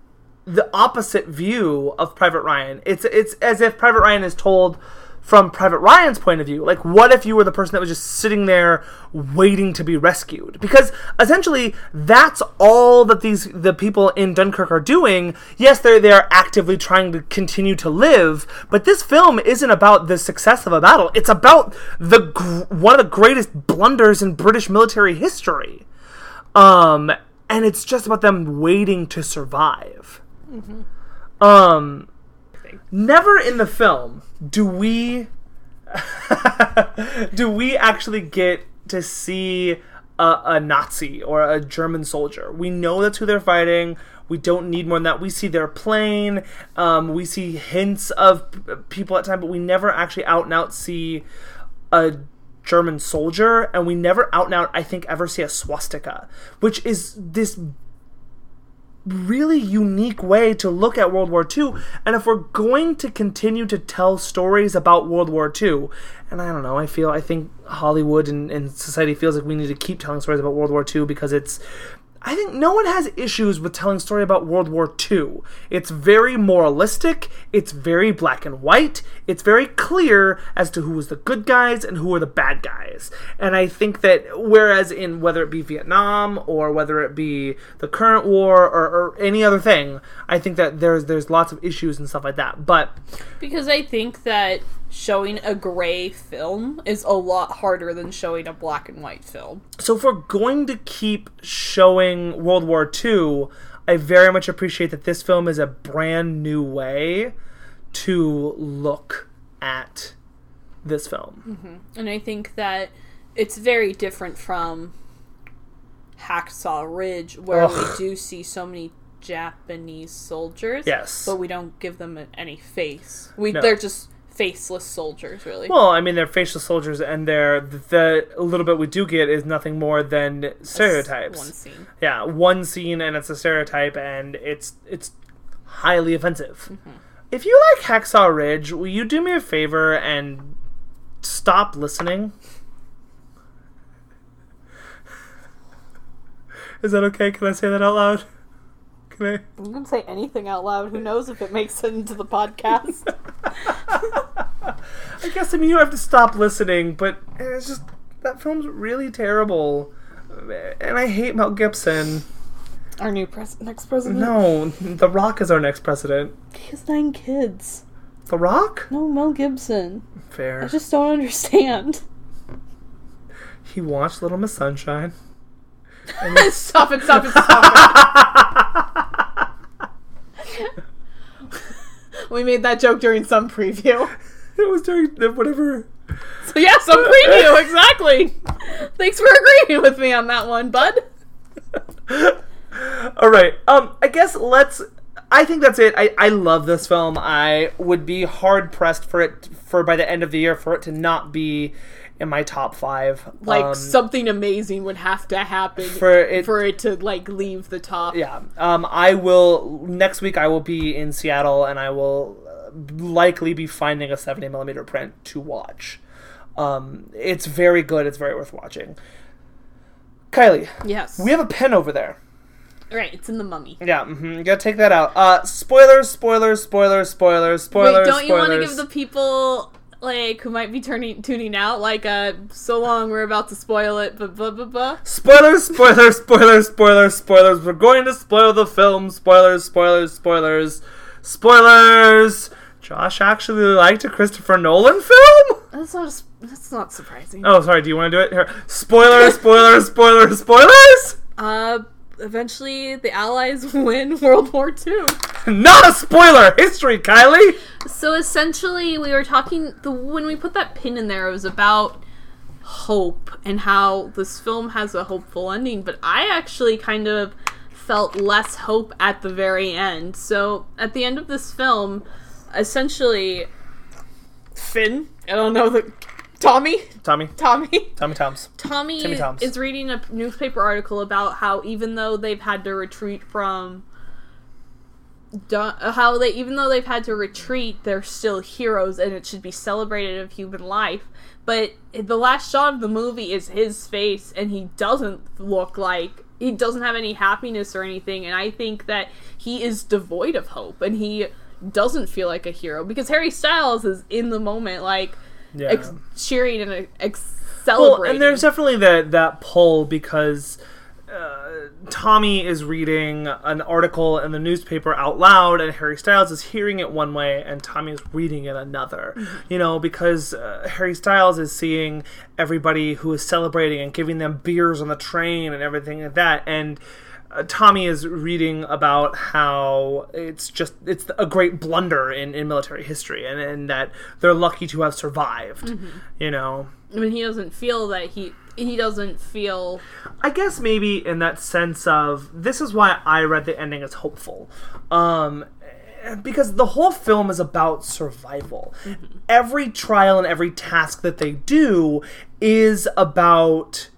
view of Private Ryan. It's as if Private Ryan is told from Private Ryan's point of view. Like, what if you were the person that was just sitting there waiting to be rescued? Because essentially, that's all that the people in Dunkirk are doing. Yes, they are actively trying to continue to live, but this film isn't about the success of a battle. It's about one of the greatest blunders in British military history. And it's just about them waiting to survive. Mm-hmm. Never in the film do we actually get to see a Nazi or a German soldier. We know that's who they're fighting. We don't need more than that. We see their plane. We see hints of people at times, but we never actually out and out see a German soldier, and we never out and out, I think, ever see a swastika, which is this really unique way to look at World War II. And if we're going to continue to tell stories about World War II, and I don't know, I think Hollywood and society feels like we need to keep telling stories about World War II because I think no one has issues with telling a story about World War II. It's very moralistic, it's very black and white, it's very clear as to who was the good guys and who were the bad guys. And I think that whereas in whether it be Vietnam or whether it be the current war or any other thing, I think that there's lots of issues and stuff like that. But because I think that showing a gray film is a lot harder than showing a black and white film. So if we're going to keep showing World War II, I very much appreciate that this film is a brand new way to look at this film. Mm-hmm. And I think that it's very different from Hacksaw Ridge, where we do see so many Japanese soldiers. Yes. But we don't give them any face. No. They're just faceless soldiers, really. Well, I mean, they're faceless soldiers, and the little bit we do get is nothing more than stereotypes. One scene. Yeah, one scene, and it's a stereotype, and it's highly offensive. Mm-hmm. If you like Hacksaw Ridge, will you do me a favor and stop listening? Is that okay? Can I say that out loud? You can say anything out loud. Who knows if it makes it into the podcast? I guess, you have to stop listening, but it's just, that film's really terrible. And I hate Mel Gibson. Our new next president? No, The Rock is our next president. He has 9 kids. The Rock? No, Mel Gibson. Fair. I just don't understand. He watched Little Miss Sunshine. Stop it. We made that joke during some preview. It was during whatever. So yeah, some preview, exactly. Thanks for agreeing with me on that one, bud. Alright, I guess I think that's it. I love this film. I would be hard pressed for by the end of the year for it to not be in my top 5. Something amazing would have to happen for it to leave the top. Yeah. Next week I will be in Seattle, and I will likely be finding a 70mm print to watch. It's very good. It's very worth watching. Kylie. Yes. We have a pen over there. Right, it's in the Mummy. Yeah, you gotta take that out. Spoilers. Wait, don't you want to give the people who might be tuning out so long we're about to spoil it, but blah blah blah. Spoilers. We're going to spoil the film. Spoilers. Josh actually liked a Christopher Nolan film? That's not surprising. Oh, sorry, do you want to do it? Here. Spoilers. Eventually the Allies win World War II. Not a spoiler! History, Kylie! So essentially, we were talking, when we put that pin in there, it was about hope and how this film has a hopeful ending, but I actually kind of felt less hope at the very end. So at the end of this film, essentially, Finn, I don't know, Tommy Toms is reading a newspaper article about how even though they've had to retreat, they're still heroes and it should be celebrated of human life. But the last shot of the movie is his face, and he doesn't have any happiness or anything, and I think that he is devoid of hope, and he doesn't feel like a hero, because Harry Styles is in the moment, cheering and celebrating. Well, and there's definitely that pull, because Tommy is reading an article in the newspaper out loud, and Harry Styles is hearing it one way, and Tommy is reading it another. Mm-hmm. Because Harry Styles is seeing everybody who is celebrating and giving them beers on the train and everything like that, and Tommy is reading about how it's a great blunder in military history, and that they're lucky to have survived. Mm-hmm. I mean, he doesn't feel that he doesn't feel... I guess maybe in that sense of, this is why I read the ending as hopeful. Because the whole film is about survival. Mm-hmm. Every trial and every task that they do is about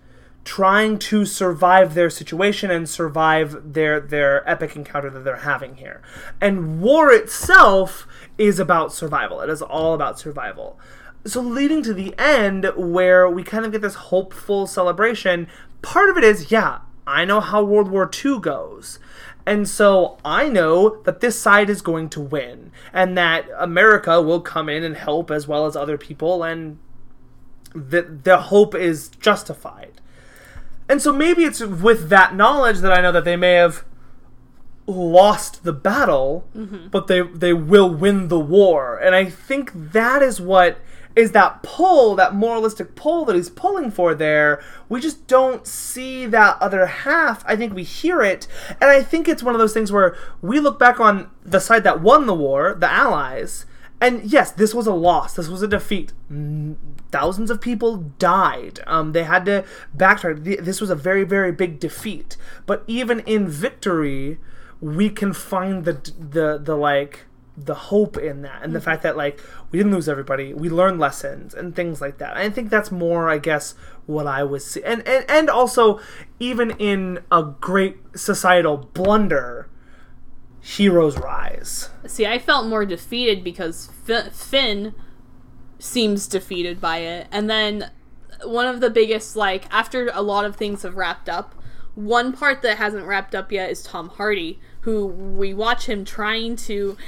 trying to survive their situation and survive their epic encounter that they're having here. And war itself is about survival. It is all about survival. So leading to the end, where we kind of get this hopeful celebration, part of it is, yeah, I know how World War II goes. And so I know that this side is going to win, and that America will come in and help as well as other people, and the hope is justified. And so maybe it's with that knowledge that I know that they may have lost the battle, but they will win the war. And I think that is what is that pull, that moralistic pull that he's pulling for there. We just don't see that other half. I think we hear it, and I think it's one of those things where we look back on the side that won the war, the Allies, and yes, this was a loss. This was a defeat. Thousands of people died. They had to backtrack. This was a very, very big defeat. But even in victory, we can find the hope in that, and the fact that, like, we didn't lose everybody, we learned lessons and things like that. I think that's more, I guess, what I was seeing. And also, even in a great societal blunder, heroes rise. See, I felt more defeated because Finn seems defeated by it. And then one of the biggest, like, after a lot of things have wrapped up, one part that hasn't wrapped up yet is Tom Hardy, who we watch him trying to...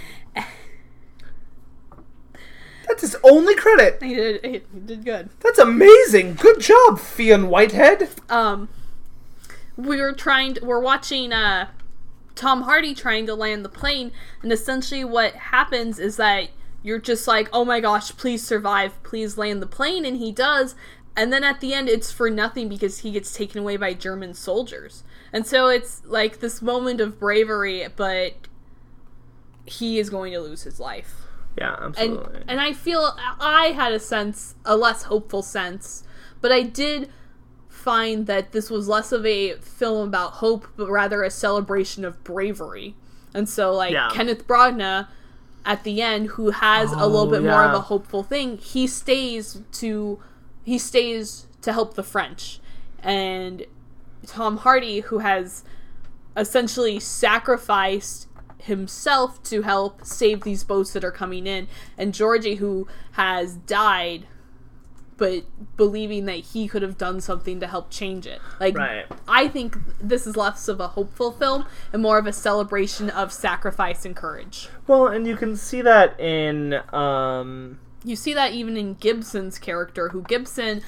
That's his only credit. He did good. That's amazing. Good job, Fionn Whitehead. We're watching Tom Hardy trying to land the plane, and essentially what happens is that you're just like, oh my gosh, please survive, please land the plane, and he does, and then at the end it's for nothing because he gets taken away by German soldiers. And so it's like this moment of bravery, but he is going to lose his life. Yeah, absolutely. And I feel I had a less hopeful sense, but I did find that this was less of a film about hope, but rather a celebration of bravery. And so, like, Kenneth Branagh, at the end, who has a little bit more of a hopeful thing, he stays to help the French. And Tom Hardy, who has essentially sacrificed himself to help save these boats that are coming in, and Georgie, who has died but believing that he could have done something to help change it. Like, right. I think this is less of a hopeful film and more of a celebration of sacrifice and courage. Well, and you can see that in you see that even in Gibson's character, who Gibson,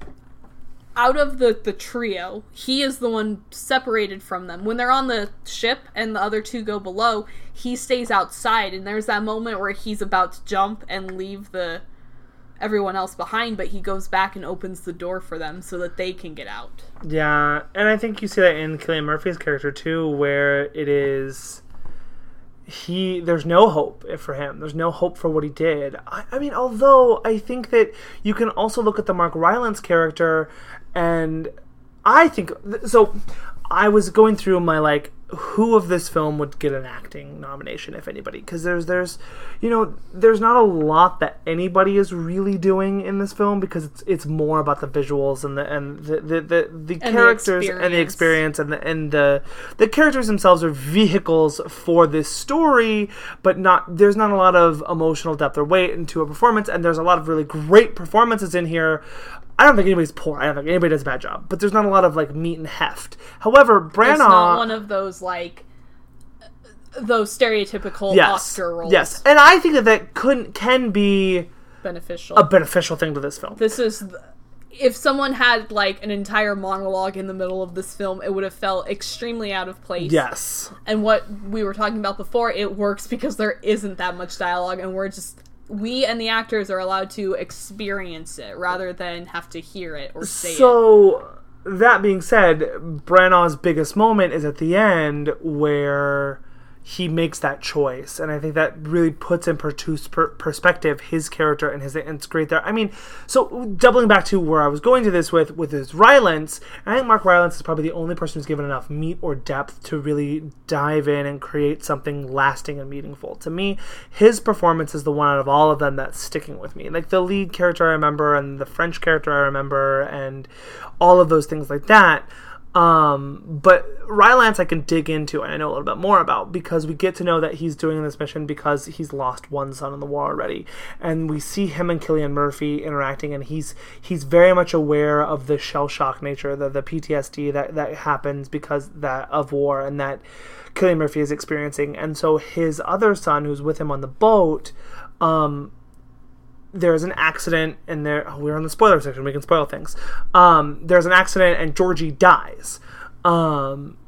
out of the trio, he is the one separated from them. When they're on the ship and the other two go below, he stays outside, and there's that moment where he's about to jump and leave everyone else behind, but he goes back and opens the door for them so that they can get out. Yeah, and I think you see that in Cillian Murphy's character too, where it is there's no hope for him. There's no hope for what he did. I mean, although I think that you can also look at the Mark Rylance character, and I think so. I was going through my, like, who of this film would get an acting nomination, if anybody, because there's not a lot that anybody is really doing in this film, because it's more about the visuals and the characters and the experience, and the characters themselves are vehicles for this story, but there's not a lot of emotional depth or weight into a performance, and there's a lot of really great performances in here. I don't think anybody's poor. I don't think anybody does a bad job. But there's not a lot of, like, meat and heft. However, Branagh... It's not one of those, like, those stereotypical Oscar roles. Yes, and I think that can be... beneficial. A beneficial thing to this film. This is... If someone had, like, an entire monologue in the middle of this film, it would have felt extremely out of place. Yes. And what we were talking about before, it works because there isn't that much dialogue, and we and the actors are allowed to experience it rather than have to hear it or say it. So, that being said, Branagh's biggest moment is at the end, where he makes that choice, and I think that really puts in perspective his character and it's great there. I mean, so doubling back to where I was going to this with his Rylance, I think Mark Rylance is probably the only person who's given enough meat or depth to really dive in and create something lasting and meaningful. To me, his performance is the one out of all of them that's sticking with me. Like the lead character I remember, and the French character I remember, and all of those things like that. But Rylance I can dig into and I know a little bit more about, because we get to know that he's doing this mission because he's lost one son in the war already, and we see him and Cillian Murphy interacting, and he's very much aware of the shell shock nature, the PTSD that happens because of war, and that Cillian Murphy is experiencing. And so his other son, who's with him on the boat, there's an accident, and we're on the spoiler section, we can spoil things. There's an accident, and Georgie dies. And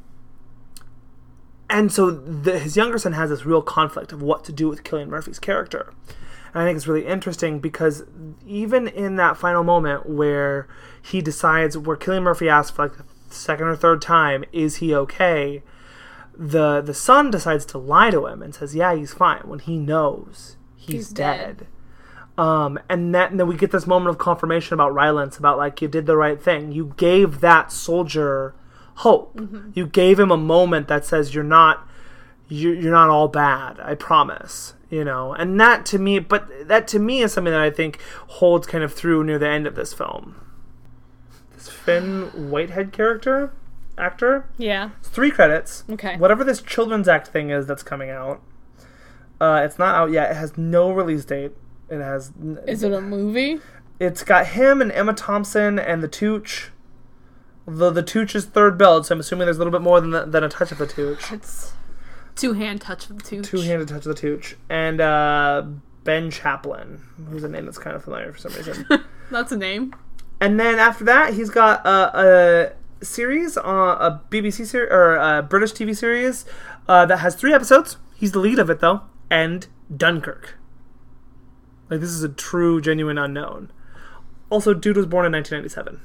so his younger son has this real conflict of what to do with Cillian Murphy's character. And I think it's really interesting, because even in that final moment where he decides, where Cillian Murphy asks for like the second or third time, is he okay? The son decides to lie to him and says, yeah, he's fine, when he knows he's dead. And then we get this moment of confirmation about Rylance, about like, you did the right thing. You gave that soldier hope. Mm-hmm. You gave him a moment that says you're not all bad. I promise. And that to me is something that I think holds kind of through near the end of this film. This Finn Whitehead actor. Yeah. It's 3 credits. Okay. Whatever this Children's Act thing is that's coming out. It's not out yet. It has no release date. It has. Is it a movie? It's got him and Emma Thompson and the Tooch. The Tooch is third billed, so I'm assuming there's a little bit more than a touch of the Tooch. It's two-hand touch of the Tooch. Two-handed touch of the Tooch. And Ben Chaplin, who's a name that's kind of familiar for some reason. That's a name. And then after that, he's got a series, a BBC series, or a British TV series that has 3 episodes. He's the lead of it, though. And Dunkirk. Like, this is a true, genuine unknown. Also, dude was born in 1997.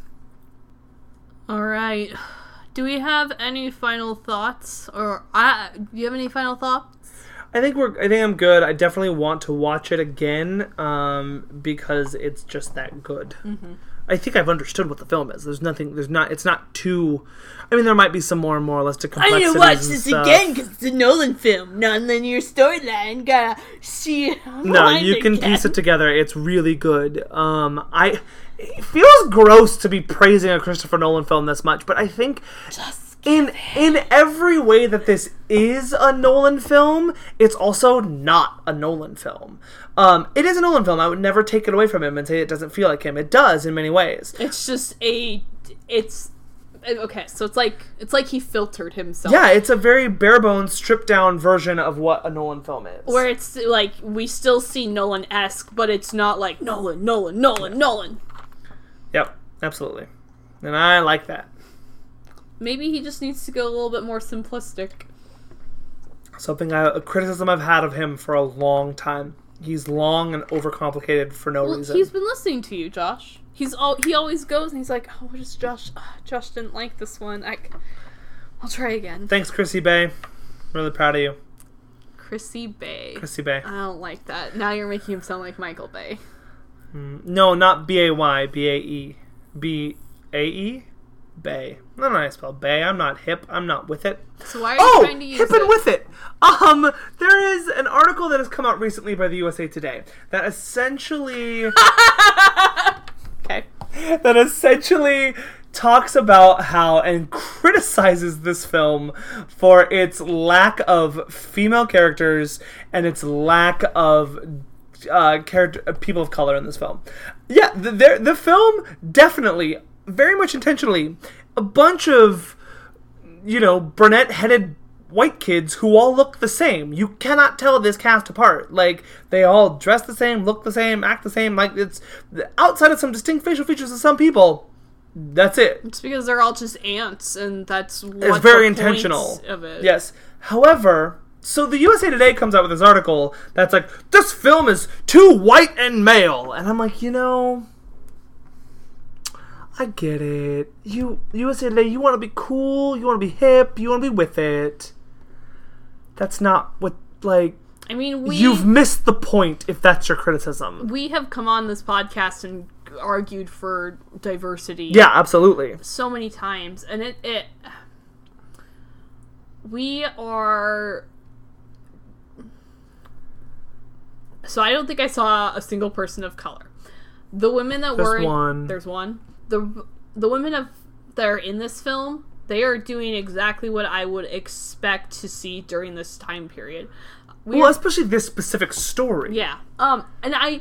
All right. Do we have any final thoughts? Or do you have any final thoughts? I think I'm good. I definitely want to watch it again because it's just that good. Mm-hmm. I think I've understood what the film is. It's not too... I mean, there might be some more moralistic complexities. I'm gonna watch this again because it's a Nolan film, non-linear storyline. Gotta see it. No, you can piece it together. It's really good. It feels gross to be praising a Christopher Nolan film this much, but I think in every way that this is a Nolan film, it's also not a Nolan film. It is a Nolan film. I would never take it away from him and say it doesn't feel like him. It does in many ways. It's just okay, so it's like he filtered himself. Yeah, it's a very bare bones, stripped down version of what a Nolan film is. Where it's like we still see Nolan-esque, but it's not like Nolan. Yep, absolutely. And I like that. Maybe he just needs to go a little bit more simplistic. A criticism I've had of him for a long time. He's long and overcomplicated for no reason. He's been listening to you, Josh. He always goes and he's like, oh, what is Josh? Josh didn't like this one. I'll try again. Thanks, Chrissy Bay. Really proud of you. Chrissy Bay. I don't like that. Now you're making him sound like Michael Bay. No, not B-A-Y. B-A-E. B-A-E? Bay. I don't know how to spell Bay. I'm not hip. I'm not with it. So why are you trying to use hip and with it. There is an article that has come out recently by the USA Today that essentially... Okay. That essentially talks about how and criticizes this film for its lack of female characters and its lack of people of color in this film. Yeah, the film definitely, very much intentionally, a bunch of, brunette-headed white kids who all look the same. You cannot tell this cast apart. Like, they all dress the same, look the same, act the same. Like, it's outside of some distinct facial features of some people. That's it. It's because they're all just ants, and that's what it's very intentional of it. Yes. However, so the USA Today comes out with this article that's like, this film is too white and male, and I'm like, I get it. USA Today, you want to be cool, you want to be hip, you want to be with it. That's not what, like... I mean, you've missed the point if that's your criticism. We have come on this podcast and argued for diversity. Yeah, absolutely. So many times. And we are... So I don't think I saw a single person of color. The women that There's one. There's one. The women that are in this film, they are doing exactly what I would expect to see during this time period. Especially this specific story. Yeah. And I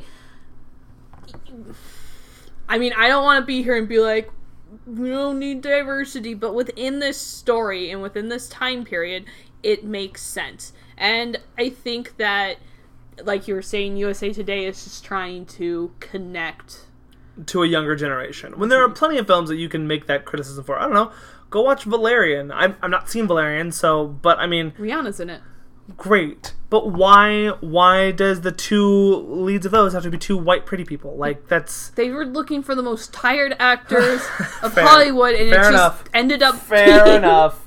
mean, I don't want to be here and be like, we don't need diversity, but within this story and within this time period, it makes sense. And I think that, like you were saying, USA Today is just trying to connect to a younger generation. When there are plenty of films that you can make that criticism for. I don't know. Go watch Valerian. I've not seen Valerian, but I mean... Rihanna's in it. Great. But why does the two leads of those have to be two white pretty people? Like, that's... They were looking for the most tired actors of Hollywood, and Fair it enough. just ended up Fair enough.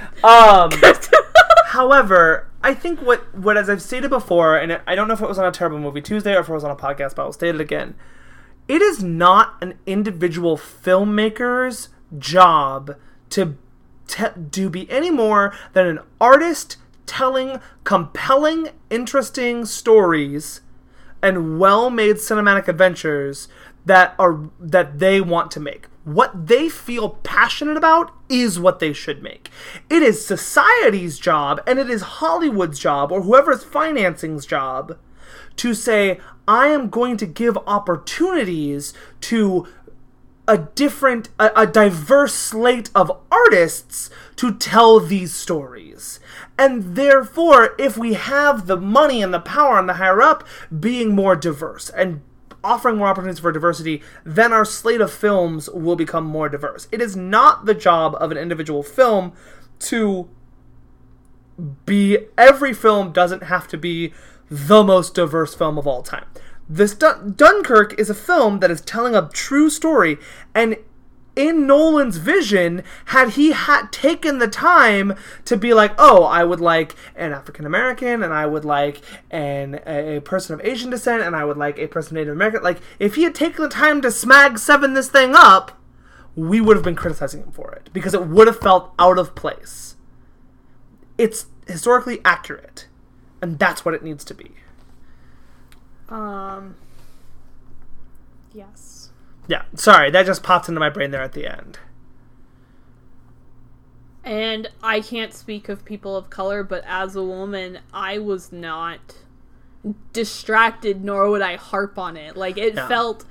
However, I think what as I've stated before, and I don't know if it was on a Terrible Movie Tuesday or if it was on a podcast, but I'll state it again. It is not an individual filmmaker's job to be any more than an artist telling compelling, interesting stories and well-made cinematic adventures that they want to make. What they feel passionate about is what they should make. It is society's job, and it is Hollywood's job, or whoever's financing's job, to say, I am going to give opportunities to a diverse slate of artists to tell these stories. And therefore, if we have the money and the power and the higher up being more diverse and offering more opportunities for diversity, then our slate of films will become more diverse. It is not the job of an individual film to be... Every film doesn't have to be the most diverse film of all time. This Dunkirk is a film that is telling a true story, and in Nolan's vision, had he taken the time to be like, oh, I would like an African American, and I would like a person of Asian descent, and I would like a person of Native American, like, if he had taken the time to smag 7 this thing up, we would have been criticizing him for it, because it would have felt out of place. It's historically accurate, and that's what it needs to be. Yes. Yeah, sorry, that just popped into my brain there at the end. And I can't speak of people of color, but as a woman, I was not distracted, nor would I harp on it. Like, it felt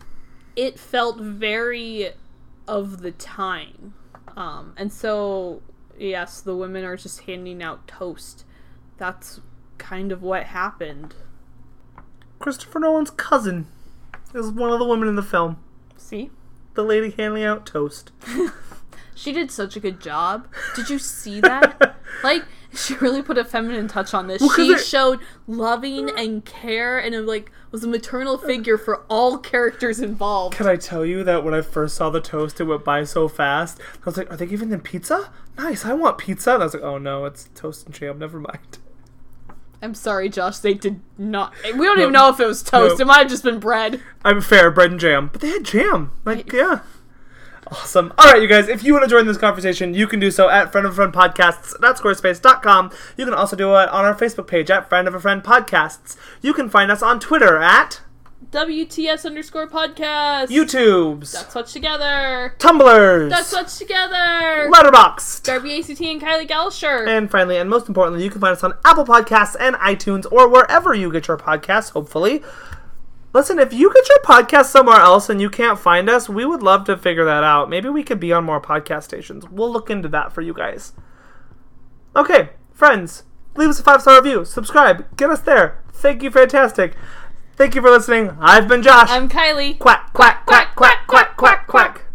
very of the time. And so, yes, the women are just handing out toast. That's kind of what happened. Christopher Nolan's cousin is one of the women in the film. See? The lady handing out toast. She did such a good job. Did you see that? Like, she really put a feminine touch on this. She showed loving and care, and it, was a maternal figure for all characters involved. Can I tell you that when I first saw the toast, it went by so fast? I was like, are they giving them pizza? Nice, I want pizza. And I was like, oh no, it's toast and jam. Never mind. I'm sorry, Josh. They did not... We don't even know if it was toast. It might have just been bread. I'm fair, bread and jam. But they had jam. Yeah. Awesome. All right, you guys. If you want to join this conversation, you can do so at friendofaFriendpodcasts.squarespace.com. You can also do it on our Facebook page at Friend of a Friend Podcasts. You can find us on Twitter at... WTS_podcast. YouTubes. That's What's Together. Tumblrs. That's What's Together. Letterboxd. Darby ACT and Kylie Gallagher. And finally, and most importantly, you can find us on Apple Podcasts and iTunes or wherever you get your podcasts, hopefully. Listen, if you get your podcast somewhere else and you can't find us, we would love to figure that out. Maybe we could be on more podcast stations. We'll look into that for you guys. Okay, friends, leave us a 5-star review. Subscribe. Get us there. Thank you, fantastic. Thank you for listening. I've been Josh. I'm Kylie. Quack, quack, quack, quack, quack, quack, quack.